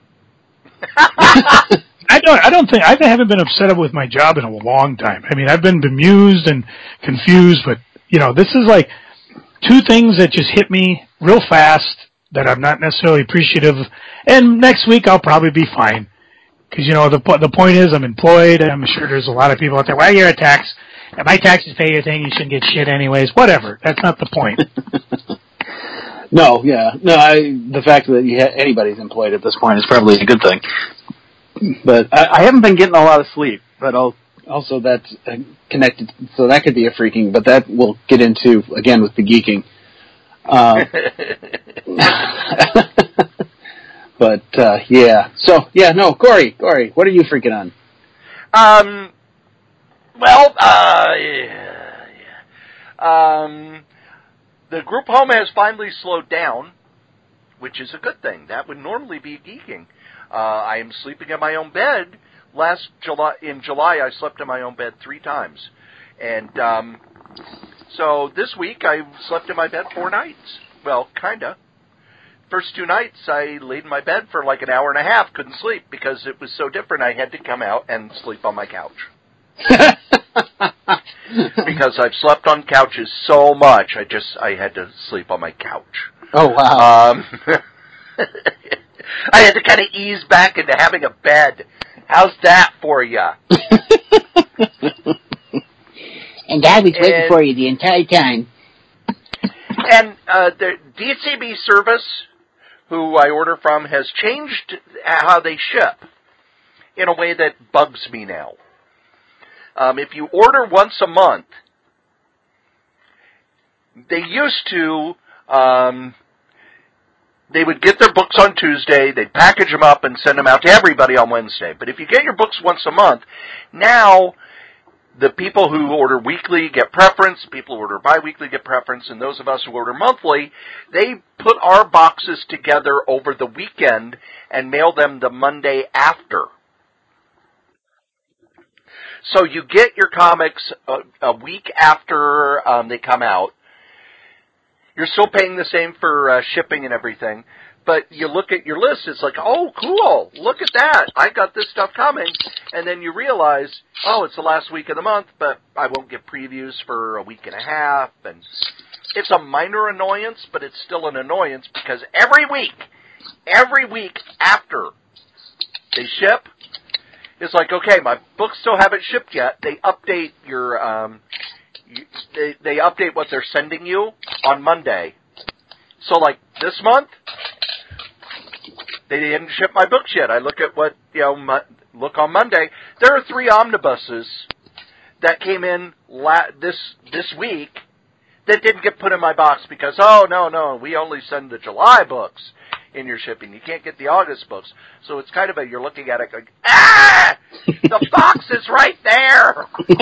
I don't. I don't think I haven't been upset with my job in a long time. I mean, I've been bemused and confused, but you know, this is like two things that just hit me real fast that I'm not necessarily appreciative. And next week I'll probably be fine because you know the the point is I'm employed, and I'm sure there's a lot of people out there. Well, you're a tax. If my taxes pay your thing, you shouldn't get shit anyways. Whatever. That's not the point. No, yeah, no. I the fact that you ha- anybody's employed at this point is probably a good thing. But I, I haven't been getting a lot of sleep. But I'll, also that's uh, connected, so that could be a freaking. But that we'll get into again with the geeking. Uh, but uh, yeah, so yeah, no, Corey, Corey, what are you freaking on? Um. Well, uh, yeah, yeah. Um, the group home has finally slowed down, which is a good thing. That would normally be geeking. Uh, I am sleeping in my own bed. Last July, in July, I slept in my own bed three times, and um, so this week I slept in my bed four nights. Well, kinda. First two nights, I laid in my bed for like an hour and a half, couldn't sleep because it was so different. I had to come out and sleep on my couch. Because I've slept on couches so much, I just I had to sleep on my couch. Oh wow! Um, I had to kind of ease back into having a bed. How's that for you? And I was waiting And- for you the entire time. And uh, the D C B service, who I order from, has changed how they ship in a way that bugs me now. Um, if you order once a month, they used to, um, they would get their books on Tuesday, they'd package them up and send them out to everybody on Wednesday. But if you get your books once a month, now the people who order weekly get preference, people who order biweekly get preference, and those of us who order monthly, they put our boxes together over the weekend and mail them the Monday after. So you get your comics a, a week after um, they come out. You're still paying the same for uh, shipping and everything, but you look at your list, it's like, oh, cool, look at that, I got this stuff coming, and then you realize, oh, it's the last week of the month, but I won't get previews for a week and a half, and it's a minor annoyance, but it's still an annoyance, because every week, every week after they ship, it's like, okay, my books still haven't shipped yet. They update your, um, you, they, they update what they're sending you on Monday. So, like, this month, they didn't ship my books yet. I look at what, you know, my, look on Monday. There are three omnibuses that came in la- this this week that didn't get put in my box because, oh, no, no, we only send the July books in your shipping. You can't get the August books. So it's kind of a, you're looking at it going, ah, the box is right there.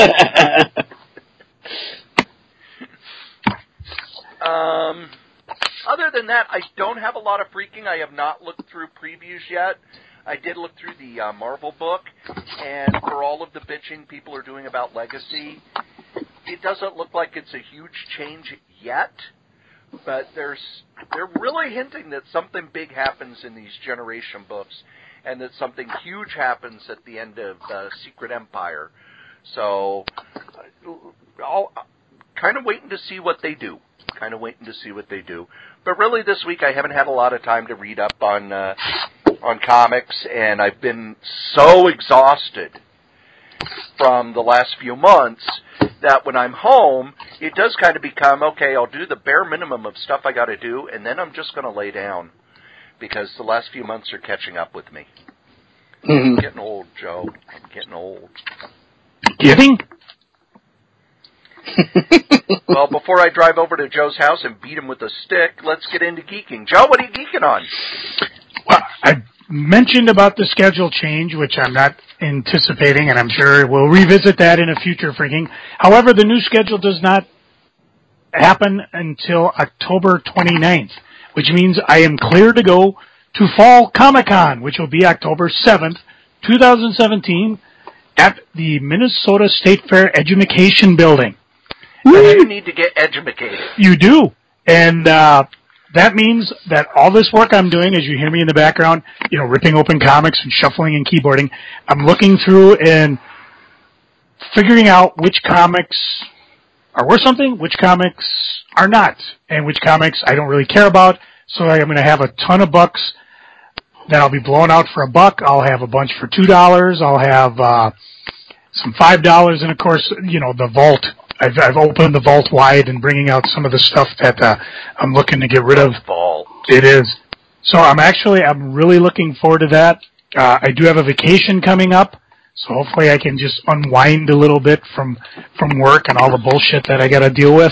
um, other than that, I don't have a lot of freaking. I have not looked through previews yet. I did look through the uh, Marvel book, and for all of the bitching people are doing about Legacy, it doesn't look like it's a huge change yet. But there's they're really hinting that something big happens in these Generation books, and that something huge happens at the end of uh, Secret Empire. So, uh, I'll kind of waiting to see what they do. Kind of waiting to see what they do. But really, this week I haven't had a lot of time to read up on uh, on comics, and I've been so exhausted from the last few months that when I'm home, it does kind of become, okay, I'll do the bare minimum of stuff I got to do, and then I'm just going to lay down, because the last few months are catching up with me. Mm-hmm. I'm getting old, Joe. I'm getting old. Kidding? Well, before I drive over to Joe's house and beat him with a stick, let's get into geeking. Joe, what are you geeking on? Well, I mentioned about the schedule change, which I'm not anticipating, and I'm sure we'll revisit that in a future freaking. However, the new schedule does not happen until October twenty-ninth, which means I am clear to go to Fall Comic-Con, which will be October seventh, twenty seventeen, at the Minnesota State Fair Edumacation Building. You need to get educated. You do. And uh, that means that all this work I'm doing, as you hear me in the background, you know, ripping open comics and shuffling and keyboarding, I'm looking through and figuring out which comics are worth something, which comics are not, and which comics I don't really care about. So I'm going to have a ton of bucks that I'll be blowing out for a buck. I'll have a bunch for two dollars. I'll have uh, some five dollars, and of course, you know, the vault. I've, I've opened the vault wide and bringing out some of the stuff that uh, I'm looking to get rid of. Vault. It is. So I'm actually, I'm really looking forward to that. Uh, I do have a vacation coming up, so hopefully I can just unwind a little bit from, from work and all the bullshit that I got to deal with.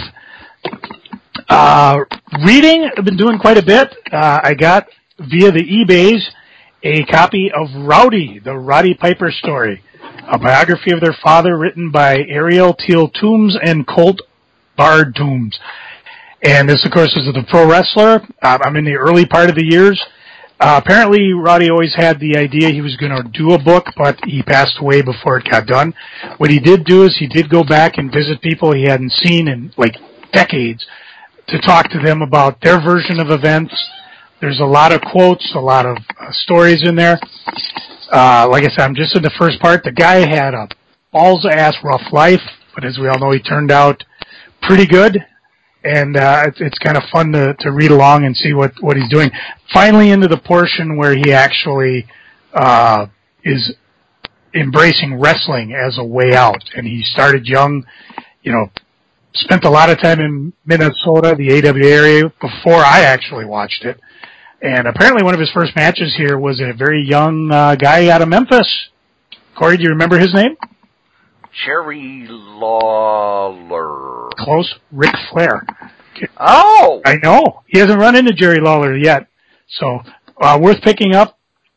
Uh, reading, I've been doing quite a bit. Uh, I got, via the eBays, a copy of Rowdy, the Roddy Piper story. A biography of their father written by Ariel Teal Toombs and Colt Bard Toombs. And this, of course, is the pro wrestler. Uh, I'm in the early part of the years. Uh, apparently, Roddy always had the idea he was going to do a book, but he passed away before it got done. What he did do is he did go back and visit people he hadn't seen in, like, decades to talk to them about their version of events. There's a lot of quotes, a lot of uh, stories in there. Uh, like I said, I'm just in the first part. The guy had a balls-ass rough life, but as we all know, he turned out pretty good. And uh, it's, it's kind of fun to, to read along and see what, what he's doing. Finally into the portion where he actually uh, is embracing wrestling as a way out. And he started young, you know, spent a lot of time in Minnesota, the A W area, before I actually watched it. And apparently one of his first matches here was a very young uh, guy out of Memphis. Corey, do you remember his name? Jerry Lawler. Close. Ric Flair. Oh! I know. He hasn't run into Jerry Lawler yet. So, uh, worth picking up.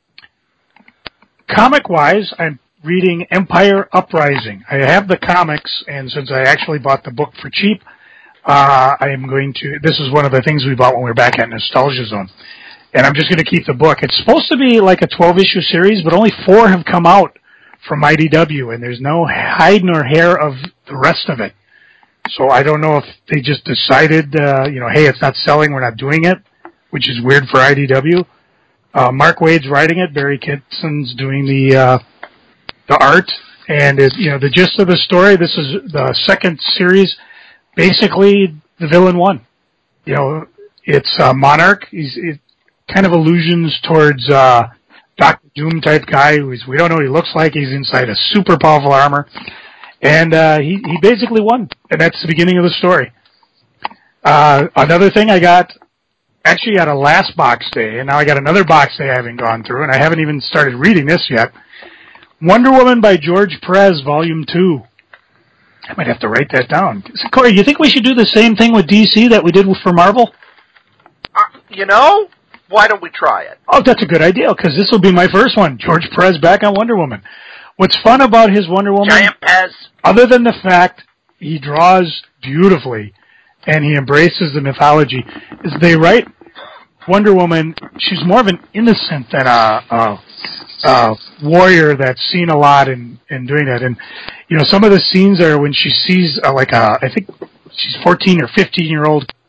Comic-wise, I'm reading Empire Uprising. I have the comics, and since I actually bought the book for cheap, uh, I am going to... This is one of the things we bought when we were back at Nostalgia Zone. And I'm just going to keep the book. It's supposed to be like a twelve-issue series, but only four have come out from I D W, and there's no hide nor hair of the rest of it. So I don't know if they just decided, uh, you know, hey, it's not selling, we're not doing it, which is weird for I D W. Uh, Mark Waid's writing it, Barry Kitson's doing the uh, the art, and it, you know, the gist of the story. This is the second series. Basically, the villain won. You know, it's uh, Monarch. He's it, kind of allusions towards uh, Doctor Doom type guy who is, we don't know what he looks like. He's inside a super powerful armor. And uh, he, he basically won. And that's the beginning of the story. Uh, another thing I got, actually got a last box day, and now I got another box day I haven't gone through, and I haven't even started reading this yet. Wonder Woman by George Perez, Volume two. I might have to write that down. Corey, you think we should do the same thing with D C that we did for Marvel? Uh, you know... Why don't we try it? Oh, that's a good idea, because this will be my first one. George Perez back on Wonder Woman. What's fun about his Wonder Woman, Giant Pez, other than the fact he draws beautifully and he embraces the mythology, is they write Wonder Woman, she's more of an innocent than a, a, a warrior that's seen a lot in, in doing that. And, you know, some of the scenes are when she sees, uh, like, a, I think she's fourteen or fifteen-year-old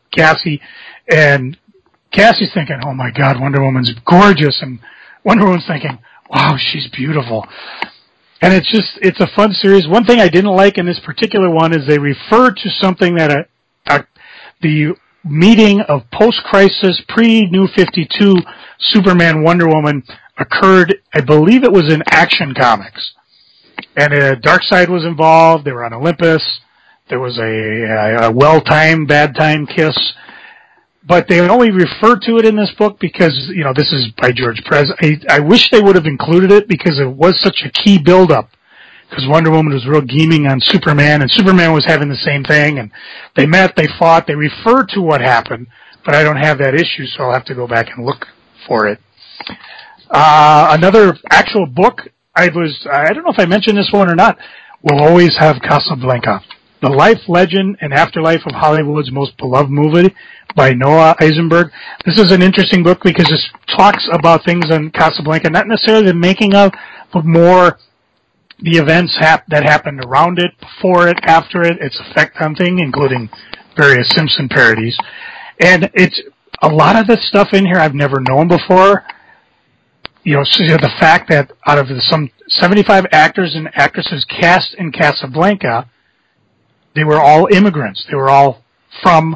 Cassie, and Cassie's thinking, oh my God, Wonder Woman's gorgeous, and Wonder Woman's thinking, wow, she's beautiful. And it's just, it's a fun series. One thing I didn't like in this particular one is they refer to something that a, a, the meeting of post-crisis, pre-New fifty-two Superman Wonder Woman occurred, I believe it was in Action Comics. And uh, Darkseid was involved, they were on Olympus, there was a, a, a well-timed, bad-timed kiss. But they only refer to it in this book because, you know, this is by George Perez. I, I wish they would have included it because it was such a key build-up. Because Wonder Woman was real gaming on Superman, and Superman was having the same thing, and they met, they fought, they refer to what happened, but I don't have that issue, so I'll have to go back and look for it. Uh, another actual book, I was, I don't know if I mentioned this one or not, will always have Casablanca. The Life, Legend, and Afterlife of Hollywood's Most Beloved Movie by Noah Eisenberg. This is an interesting book because it talks about things in Casablanca, not necessarily the making of, but more the events hap- that happened around it, before it, after it, its effect on things, including various Simpson parodies. And it's a lot of the stuff in here I've never known before. You know, so the fact that out of the, some seventy-five actors and actresses cast in Casablanca, they were all immigrants. They were all from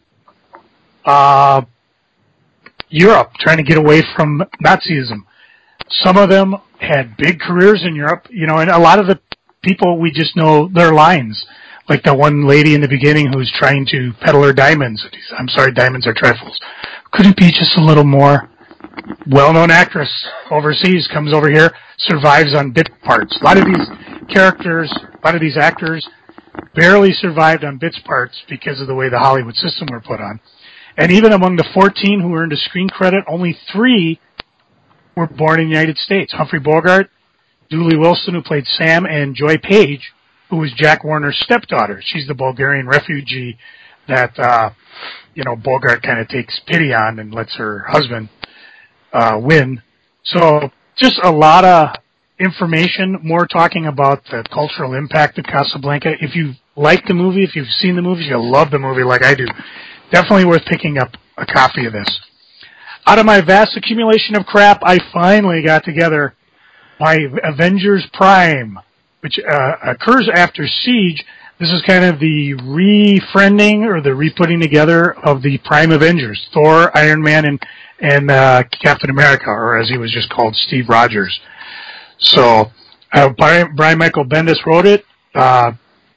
uh, Europe, trying to get away from Nazism. Some of them had big careers in Europe, you know, and a lot of the people, we just know their lines. Like the one lady in the beginning who's trying to peddle her diamonds. I'm sorry, diamonds are trifles. Could it be just a little more? Well-known actress overseas comes over here, survives on bit parts. A lot of these characters, a lot of these actors barely survived on bits parts because of the way the Hollywood system were put on. And even among the fourteen who earned a screen credit, only three were born in the United States. Humphrey Bogart, Dooley Wilson, who played Sam, and Joy Page, who was Jack Warner's stepdaughter. She's the Bulgarian refugee that, uh, you know, Bogart kind of takes pity on and lets her husband uh, win. So just a lot of information, more talking about the cultural impact of Casablanca. If you like the movie, if you've seen the movie, you'll love the movie like I do. Definitely worth picking up a copy of this. Out of my vast accumulation of crap, I finally got together my Avengers Prime, which uh, occurs after Siege. This is kind of the re-friending or the re-putting together of the Prime Avengers, Thor, Iron Man, and, and uh, Captain America, or as he was just called, Steve Rogers. So, uh, Brian, Brian Michael Bendis wrote it. Uh,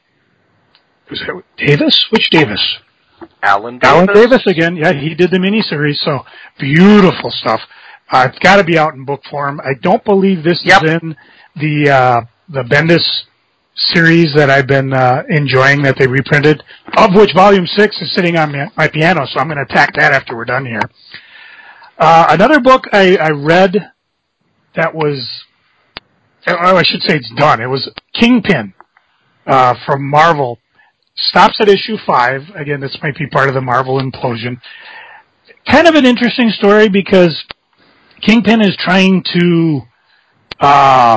was it Davis? Which Davis? Alan Davis. Alan Davis again. Yeah, he did the miniseries. So, beautiful stuff. Uh, it's got to be out in book form. I don't believe this yep. is in the uh, the Bendis series that I've been uh, enjoying that they reprinted, of which Volume six is sitting on my, my piano, so I'm going to attack that after we're done here. Uh, another book I, I read that was, oh, I should say it's done. It was Kingpin uh, from Marvel. Stops at issue five. Again, this might be part of the Marvel implosion. Kind of an interesting story because Kingpin is trying to uh,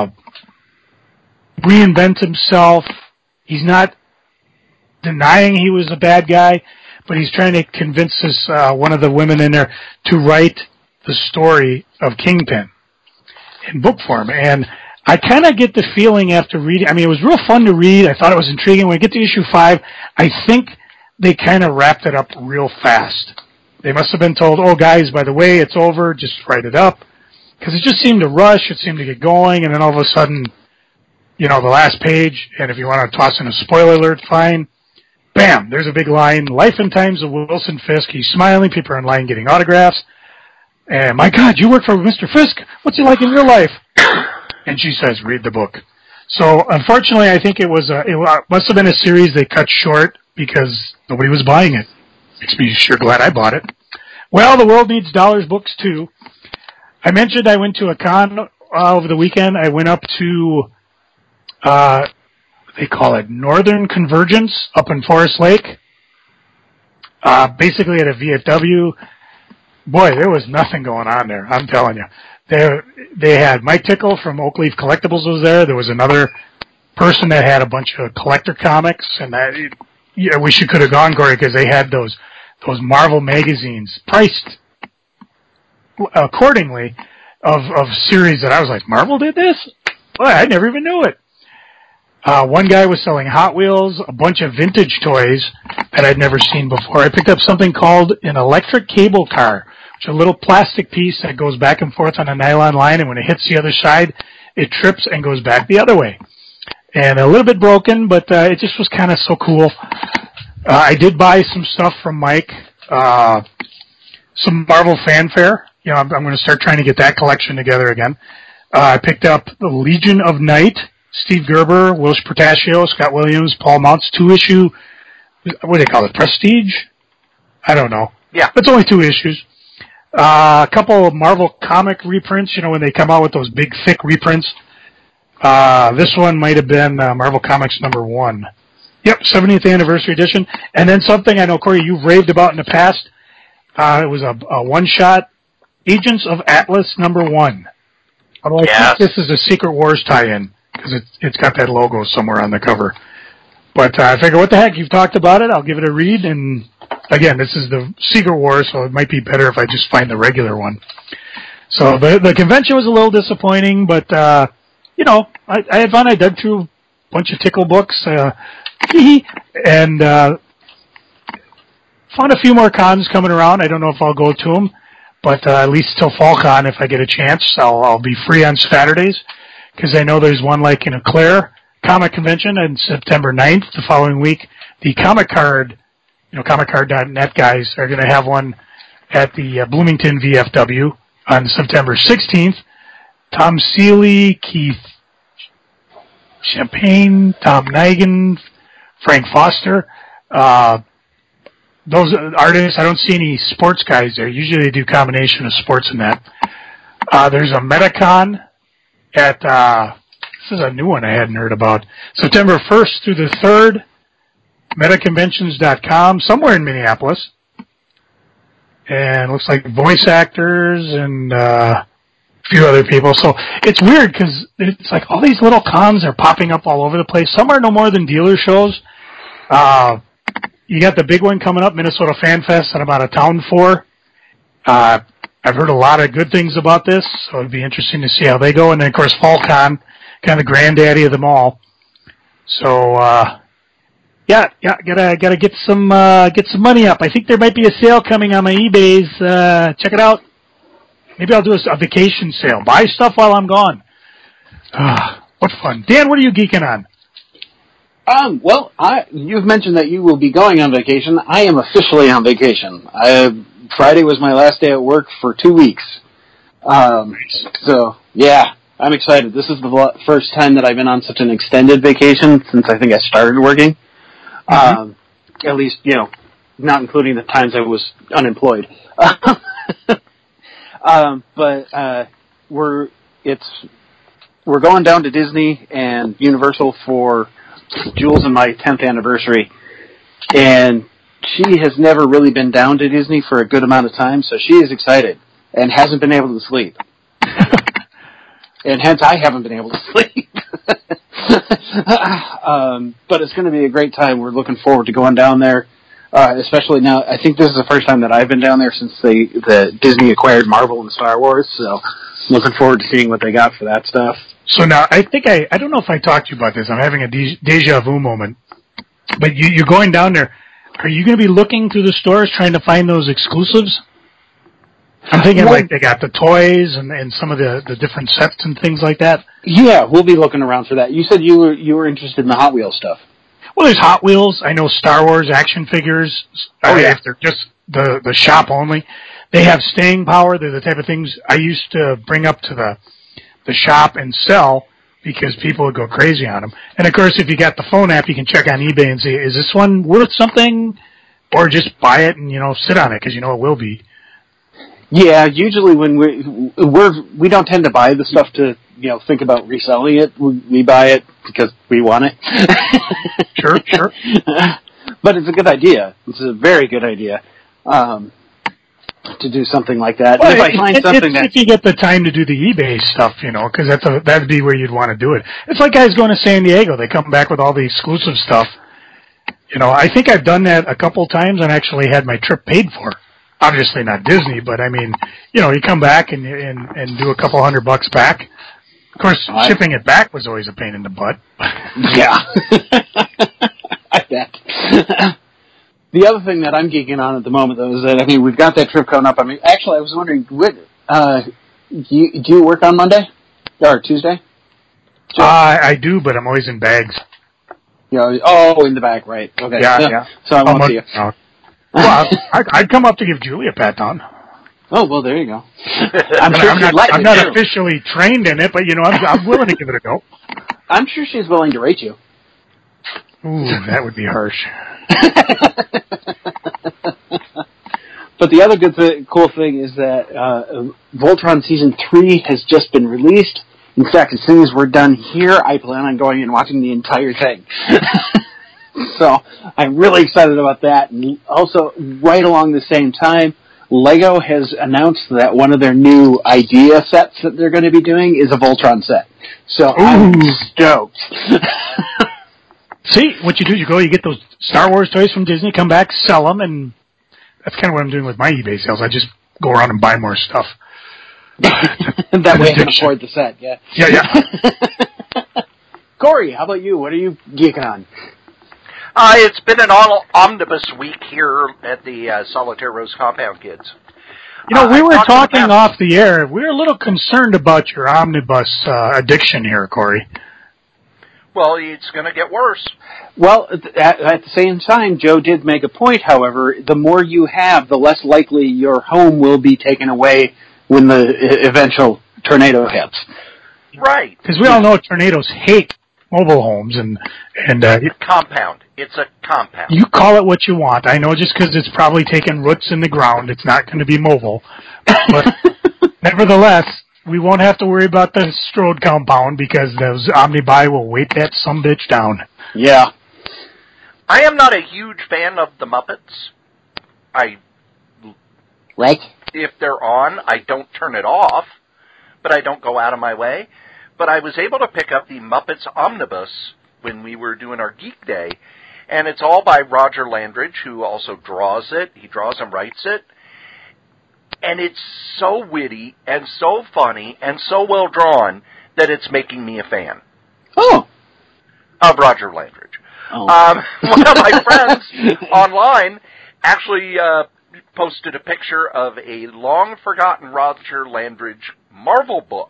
reinvent himself. He's not denying he was a bad guy, but he's trying to convince this, uh, one of the women in there to write the story of Kingpin in book form. And I kind of get the feeling after reading, I mean, it was real fun to read. I thought it was intriguing. When we get to issue five, I think they kind of wrapped it up real fast. They must have been told, oh, guys, by the way, it's over. Just write it up. Because it just seemed to rush. It seemed to get going. And then all of a sudden, you know, the last page, and if you want to toss in a spoiler alert, fine. Bam, there's a big line. Life and Times of Wilson Fisk. He's smiling. People are in line getting autographs. And, my God, you work for Mister Fisk? What's he like in real life? And she says, read the book. So, unfortunately, I think it was a, it must have been a series they cut short because nobody was buying it. Makes me sure glad I bought it. Well, the world needs dollars books, too. I mentioned I went to a con uh, over the weekend. I went up to, uh, they call it Northern Convergence up in Forest Lake. Uh, basically at a V F W. Boy, there was nothing going on there, I'm telling you. They, they had Mike Tickle from Oak Leaf Collectibles was there. There was another person that had a bunch of collector comics, and that, yeah, we should could have gone, Corey, because they had those those Marvel magazines, priced accordingly, of of series that I was like, Marvel did this? Boy, I never even knew it. Uh, one guy was selling Hot Wheels, a bunch of vintage toys that I'd never seen before. I picked up something called an electric cable car, which is a little plastic piece that goes back and forth on a nylon line, and when it hits the other side, it trips and goes back the other way. And a little bit broken, but uh, it just was kind of so cool. Uh, I did buy some stuff from Mike, uh, some Marvel fanfare. You know, I'm, I'm going to start trying to get that collection together again. Uh, I picked up the Legion of Night, Steve Gerber, Willis Portacio, Scott Williams, Paul Mounts, two-issue, what do they call it, Prestige? I don't know. Yeah. It's only two issues. Uh, a couple of Marvel comic reprints, you know, when they come out with those big, thick reprints. Uh, this one might have been uh, Marvel Comics number one. Yep, seventieth anniversary edition. And then something I know, Corey, you've raved about in the past. Uh, it was a, a one-shot, Agents of Atlas number one. Although I yes. think this is a Secret Wars tie-in, because it, it's got that logo somewhere on the cover. But uh, I figure, what the heck, you've talked about it, I'll give it a read. And again, this is the Secret Wars, so it might be better if I just find the regular one. So the, the convention was a little disappointing, but, uh, you know, I, I had fun. I dug through a bunch of Tickle books, uh, and uh, found a few more cons coming around. I don't know if I'll go to them, but uh, at least till FallCon, if I get a chance, I'll, I'll be free on Saturdays, because I know there's one like in Eau Claire Comic Convention on September ninth. The following week, the Comic Card, you know, comic card dot net guys are going to have one at the uh, Bloomington V F W on September sixteenth. Tom Seeley, Keith Champagne, Tom Nigan, Frank Foster. Uh, those artists, I don't see any sports guys there. Usually they do combination of sports and that. Uh, there's a Metacon at, uh, this is a new one I hadn't heard about. September first through the third, meta conventions dot com, somewhere in Minneapolis. And looks like voice actors and, uh, a few other people. So it's weird because it's like all these little cons are popping up all over the place. Some are no more than dealer shows. Uh, you got the big one coming up, Minnesota Fan Fest, that I'm out of town for. Uh, I've heard a lot of good things about this, so it'd be interesting to see how they go. And then, of course, FallCon, kind of the granddaddy of them all. So, uh, yeah, yeah, gotta gotta get some uh, get some money up. I think there might be a sale coming on my eBays. Uh, check it out. Maybe I'll do a, a vacation sale. Buy stuff while I'm gone. Ah, what fun. Dan, what are you geeking on? Um, well, I, you've mentioned that you will be going on vacation. I am officially on vacation. I, Friday was my last day at work for two weeks. Um, so, yeah, I'm excited. This is the first time that I've been on such an extended vacation since I think I started working. Mm-hmm. Um, at least, you know, not including the times I was unemployed. um, but, uh, we're, it's, we're going down to Disney and Universal for Jules and my tenth anniversary, and she has never really been down to Disney for a good amount of time, so she is excited and hasn't been able to sleep. And hence I haven't been able to sleep. um, but it's going to be a great time. We're looking forward to going down there, uh, especially now. I think this is the first time that I've been down there since they, the Disney acquired Marvel and Star Wars, so looking forward to seeing what they got for that stuff. So now, I think I, I don't know if I talked to you about this. I'm having a de- deja vu moment. But you, you're going down there. Are you going to be looking through the stores trying to find those exclusives? I'm thinking well, like they got the toys and, and some of the, the different sets and things like that. Yeah, we'll be looking around for that. You said you were you were interested in the Hot Wheels stuff. Well, there's Hot Wheels. I know Star Wars action figures. Oh, uh, yeah. If they're just the, the shop only. They have staying power. They're the type of things I used to bring up to the the shop and sell because people would go crazy on them. And, of course, if you got the phone app, you can check on eBay and see, is this one worth something? Or just buy it and, you know, sit on it because you know it will be. Yeah, usually when we we're we don't tend to buy the stuff to, you know, think about reselling it. We, we buy it because we want it. Sure, sure. But it's a good idea. It's a very good idea. Um to do something like that. Well, if I find it, something that... If you get the time to do the eBay stuff, you know, because that's a, that'd be where you'd want to do it. It's like guys going to San Diego. They come back with all the exclusive stuff. You know, I think I've done that a couple times and actually had my trip paid for. Obviously not Disney, but I mean, you know, you come back and and, and do a couple hundred bucks back. Of course, I, shipping it back was always a pain in the butt. Yeah. I bet. The other thing that I'm geeking on at the moment, though, is that, I mean, we've got that trip coming up. I mean, actually, I was wondering, what, uh, do you, do you work on Monday? Or Tuesday? Uh, I do, but I'm always in bags. You know, oh, in the back, right. Okay. Yeah, yeah. yeah. So I won't see you. No. Well, I'd, I'd come up to give Julie a pat down. Oh, well, there you go. I'm sure I'm she's not, I'm not too. officially trained in it, but, you know, I'm, I'm willing to give it a go. I'm sure she's willing to rate you. Ooh, that would be harsh. But the other good th- cool thing is that uh, Voltron Season three has just been released. In fact, as soon as we're done here, I plan on going and watching the entire thing. So I'm really excited about that. And also, right along the same time, LEGO has announced that one of their new idea sets that they're going to be doing is a Voltron set. So Ooh. I'm stoked. See, what you do, you go, you get those Star Wars toys from Disney, come back, sell them, and that's kind of what I'm doing with my eBay sales. I just go around and buy more stuff. That way I can afford the set, yeah. Yeah, yeah. Corey, how about you? What are you geeking on? Uh, it's been an all omnibus week here at the uh, Solitaire Rose Compound, kids. You know, uh, we I were talking about... off the air. We were a little concerned about your omnibus uh, addiction here, Corey. Well, it's going to get worse. Well, at, at the same time, Joe did make a point, however. The more you have, the less likely your home will be taken away when the eventual tornado hits. Right. Because we all know tornadoes hate mobile homes and... and uh, compound. It's a compound. You call it what you want. I know just because it's probably taking roots in the ground, it's not going to be mobile. But nevertheless... we won't have to worry about the Strode compound because those Omnibuy will weight that sumbitch down. Yeah. I am not a huge fan of the Muppets. I... What? If they're on, I don't turn it off, but I don't go out of my way. But I was able to pick up the Muppets Omnibus when we were doing our Geek Day, and it's all by Roger Landridge, who also draws it. He draws and writes it. And it's so witty and so funny and so well drawn that it's making me a fan. Oh. Of Roger Landridge. Oh. Um, one of my friends online actually uh, posted a picture of a long-forgotten Roger Landridge Marvel book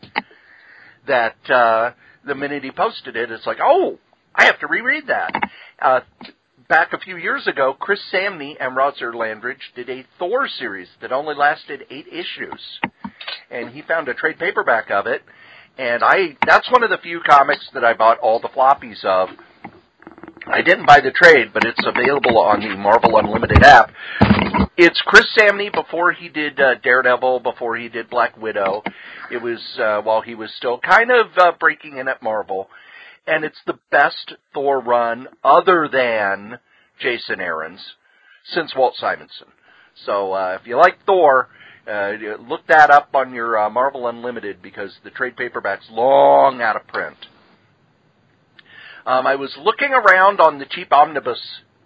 that uh, the minute he posted it, it's like, oh, I have to reread that. Uh Back a few years ago, Chris Samney and Roger Landridge did a Thor series that only lasted eight issues. And he found a trade paperback of it. And I that's one of the few comics that I bought all the floppies of. I didn't buy the trade, but it's available on the Marvel Unlimited app. It's Chris Samney before he did uh, Daredevil, before he did Black Widow. It was uh, while he was still kind of uh, breaking in at Marvel. And it's the best Thor run other than Jason Aaron's since Walt Simonson. So uh, if you like Thor, uh, look that up on your uh, Marvel Unlimited because the trade paperback's long out of print. Um, I was looking around on the cheap omnibus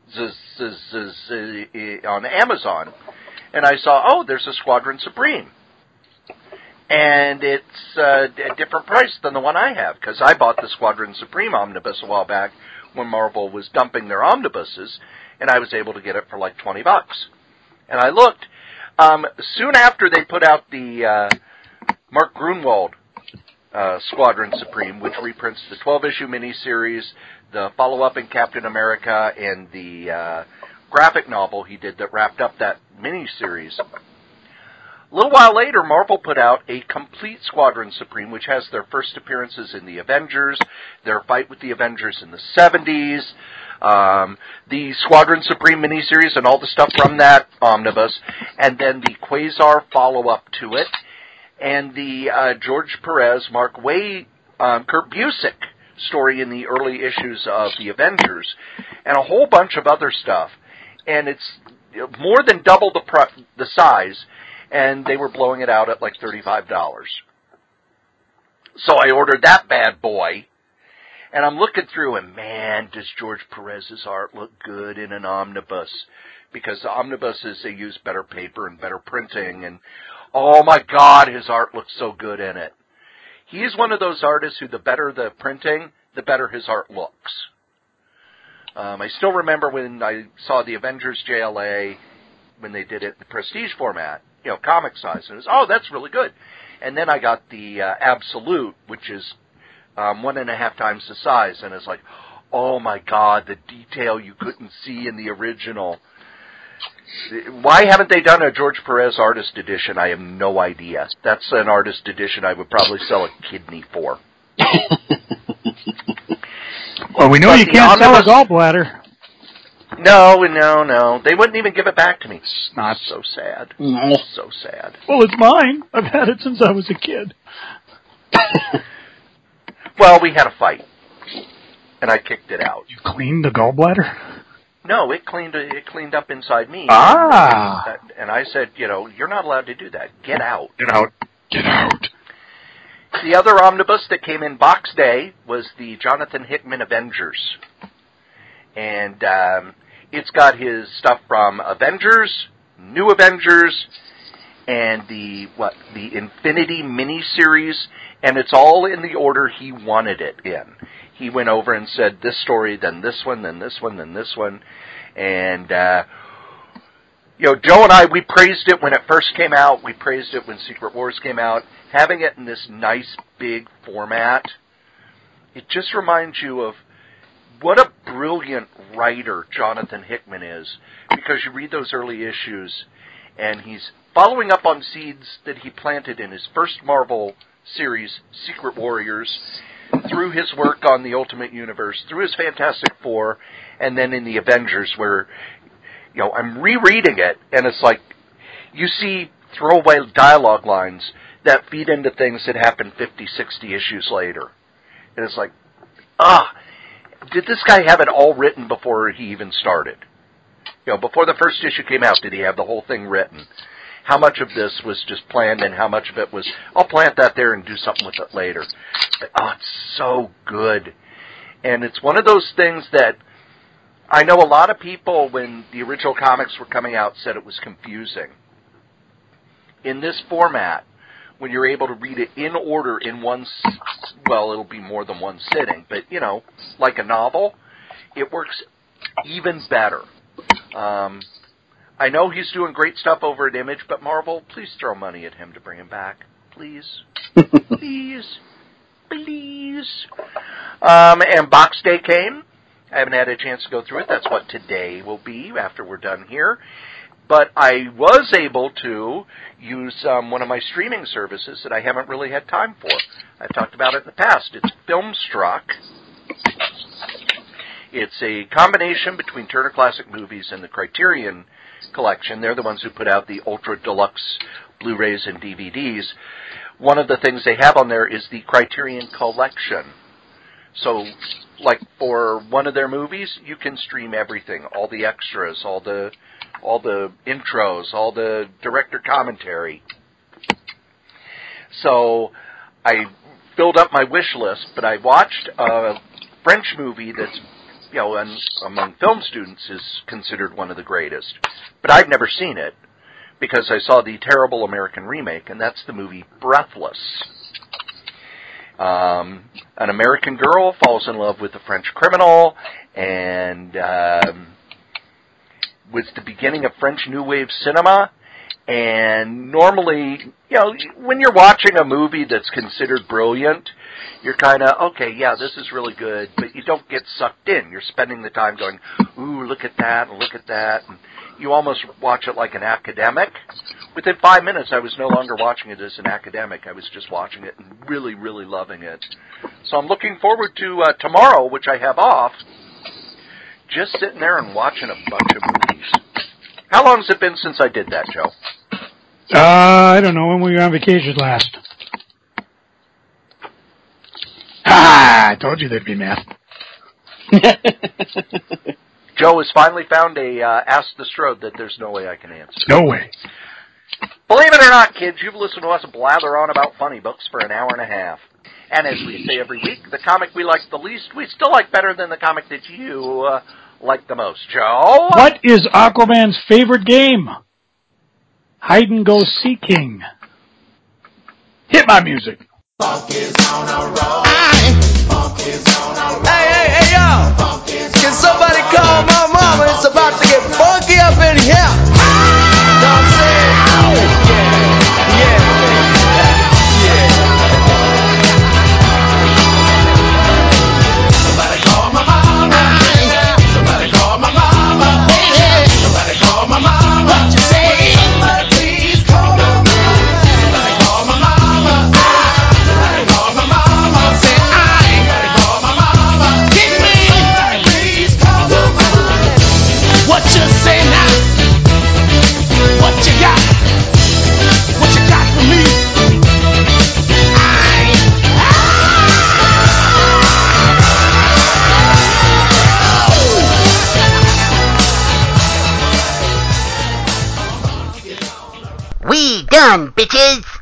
on Amazon, and I saw, oh, there's a Squadron Supreme. And it's uh, a different price than the one I have, because I bought the Squadron Supreme omnibus a while back when Marvel was dumping their omnibuses, and I was able to get it for like twenty bucks. And I looked. Um, soon after they put out the uh, Mark Grunwald uh, Squadron Supreme, which reprints the twelve-issue miniseries, the follow-up in Captain America, and the uh, graphic novel he did that wrapped up that miniseries. A little while later, Marvel put out a complete Squadron Supreme, which has their first appearances in the Avengers, their fight with the Avengers in the seventies, um, the Squadron Supreme miniseries and all the stuff from that omnibus, and then the Quasar follow-up to it, and the uh, George Perez, Mark Waid, um, Kurt Busiek story in the early issues of the Avengers, and a whole bunch of other stuff. And it's more than double the pr- the size, and they were blowing it out at like thirty-five dollars. So I ordered that bad boy, And I'm looking through, and man, does George Perez's art look good in an omnibus. Because the omnibuses, they use better paper and better printing. And, oh my God, his art looks so good in it. He's one of those artists who the better the printing, the better his art looks. Um, I still remember when I saw the Avengers J L A, when they did it in the Prestige format, you know, comic size. And it was, oh, that's really good. And then I got the uh, Absolute, which is um, one and a half times the size. And it's like, oh my God, the detail you couldn't see in the original. Why haven't they done a George Perez artist edition? I have no idea. That's an artist edition I would probably sell a kidney for. Well, we know But you the can't omnibus- sell a gallbladder. No, no, no. They wouldn't even give it back to me. It's not So sad. No. So sad. Well, it's mine. I've had it since I was a kid. Well, we had a fight, and I kicked it out. You cleaned the gallbladder? No, it cleaned it cleaned up inside me. Ah. And, and I said, you know, you're not allowed to do that. Get out. Get out. Get out. The other omnibus that came in box day was the Jonathan Hickman Avengers. And um, it's got his stuff from Avengers, New Avengers, and the what the Infinity miniseries, and it's all in the order he wanted it in. He went over and said this story, then this one, then this one, then this one. And, uh, you know, Joe and I, we praised it when it first came out. We praised it when Secret Wars came out. Having it in this nice, big format, it just reminds you of what a brilliant writer Jonathan Hickman is. Because you read those early issues, and he's following up on seeds that he planted in his first Marvel series, Secret Warriors, through his work on the Ultimate Universe, through his Fantastic Four, and then in the Avengers, where, you know, I'm rereading it, and it's like, you see throwaway dialogue lines that feed into things that happen fifty, sixty issues later. And it's like, ah, did this guy have it all written before he even started? You know, before the first issue came out, did he have the whole thing written? How much of this was just planned, and how much of it was, I'll plant that there and do something with it later. But, oh, it's so good. And it's one of those things that I know a lot of people, when the original comics were coming out, said it was confusing. In this format, when you're able to read it in order in one, well, it'll be more than one sitting, but, you know, like a novel, it works even better. Um... I know he's doing great stuff over at Image, but Marvel, please throw money at him to bring him back. Please. Please. Please. Um, and Box Day came. I haven't had a chance to go through it. That's what today will be after we're done here. But I was able to use um, one of my streaming services that I haven't really had time for. I've talked about it in the past. It's Filmstruck. It's a combination between Turner Classic Movies and the Criterion Collection. They're the ones who put out the Ultra Deluxe Blu-rays and D V Ds. One of the things they have on there is the Criterion Collection. So, like for one of their movies, you can stream everything, all the extras, all the all the intros, all the director commentary. So, I filled up my wish list, but I watched a French movie that's, you know, and among film students is considered one of the greatest. But I've never seen it because I saw the terrible American remake, and that's the movie Breathless. Um, an American girl falls in love with a French criminal, and um, was the beginning of French New Wave cinema. And normally, you know, when you're watching a movie that's considered brilliant, you're kind of, okay, yeah, this is really good, but you don't get sucked in. You're spending the time going, ooh, look at that, and look at that. And you almost watch it like an academic. Within five minutes, I was no longer watching it as an academic. I was just watching it and really, really loving it. So I'm looking forward to uh, tomorrow, which I have off, just sitting there and watching a bunch of movies. How long has it been since I did that, Joe? Uh, I don't know. When were you on vacation last? Ah, I told you there'd be math. Joe has finally found a uh, Ask the Strode that there's no way I can answer. No way. Believe it or not, kids, you've listened to us blather on about funny books for an hour and a half. And as we say every week, the comic we like the least, we still like better than the comic that you uh, like the most. Joe? What is Aquaman's favorite game? Hide and go seeking. Hit my music. Funk is on a roll. Funk is on a roll. Hey, hey, hey, y'all. Can somebody call my mama? It's about to get funky up in here. Know what I'm saying? Yeah, yeah, yeah. Somebody call my mama. Somebody call my mama. Somebody call my mama. What you say? Somebody please call my mama. Somebody call my mama. Somebody call my mama. Say I. Somebody call my mama. Kick me. Somebody please call my mama. What you say now? What you got? What you got for me? I. We done, bitches!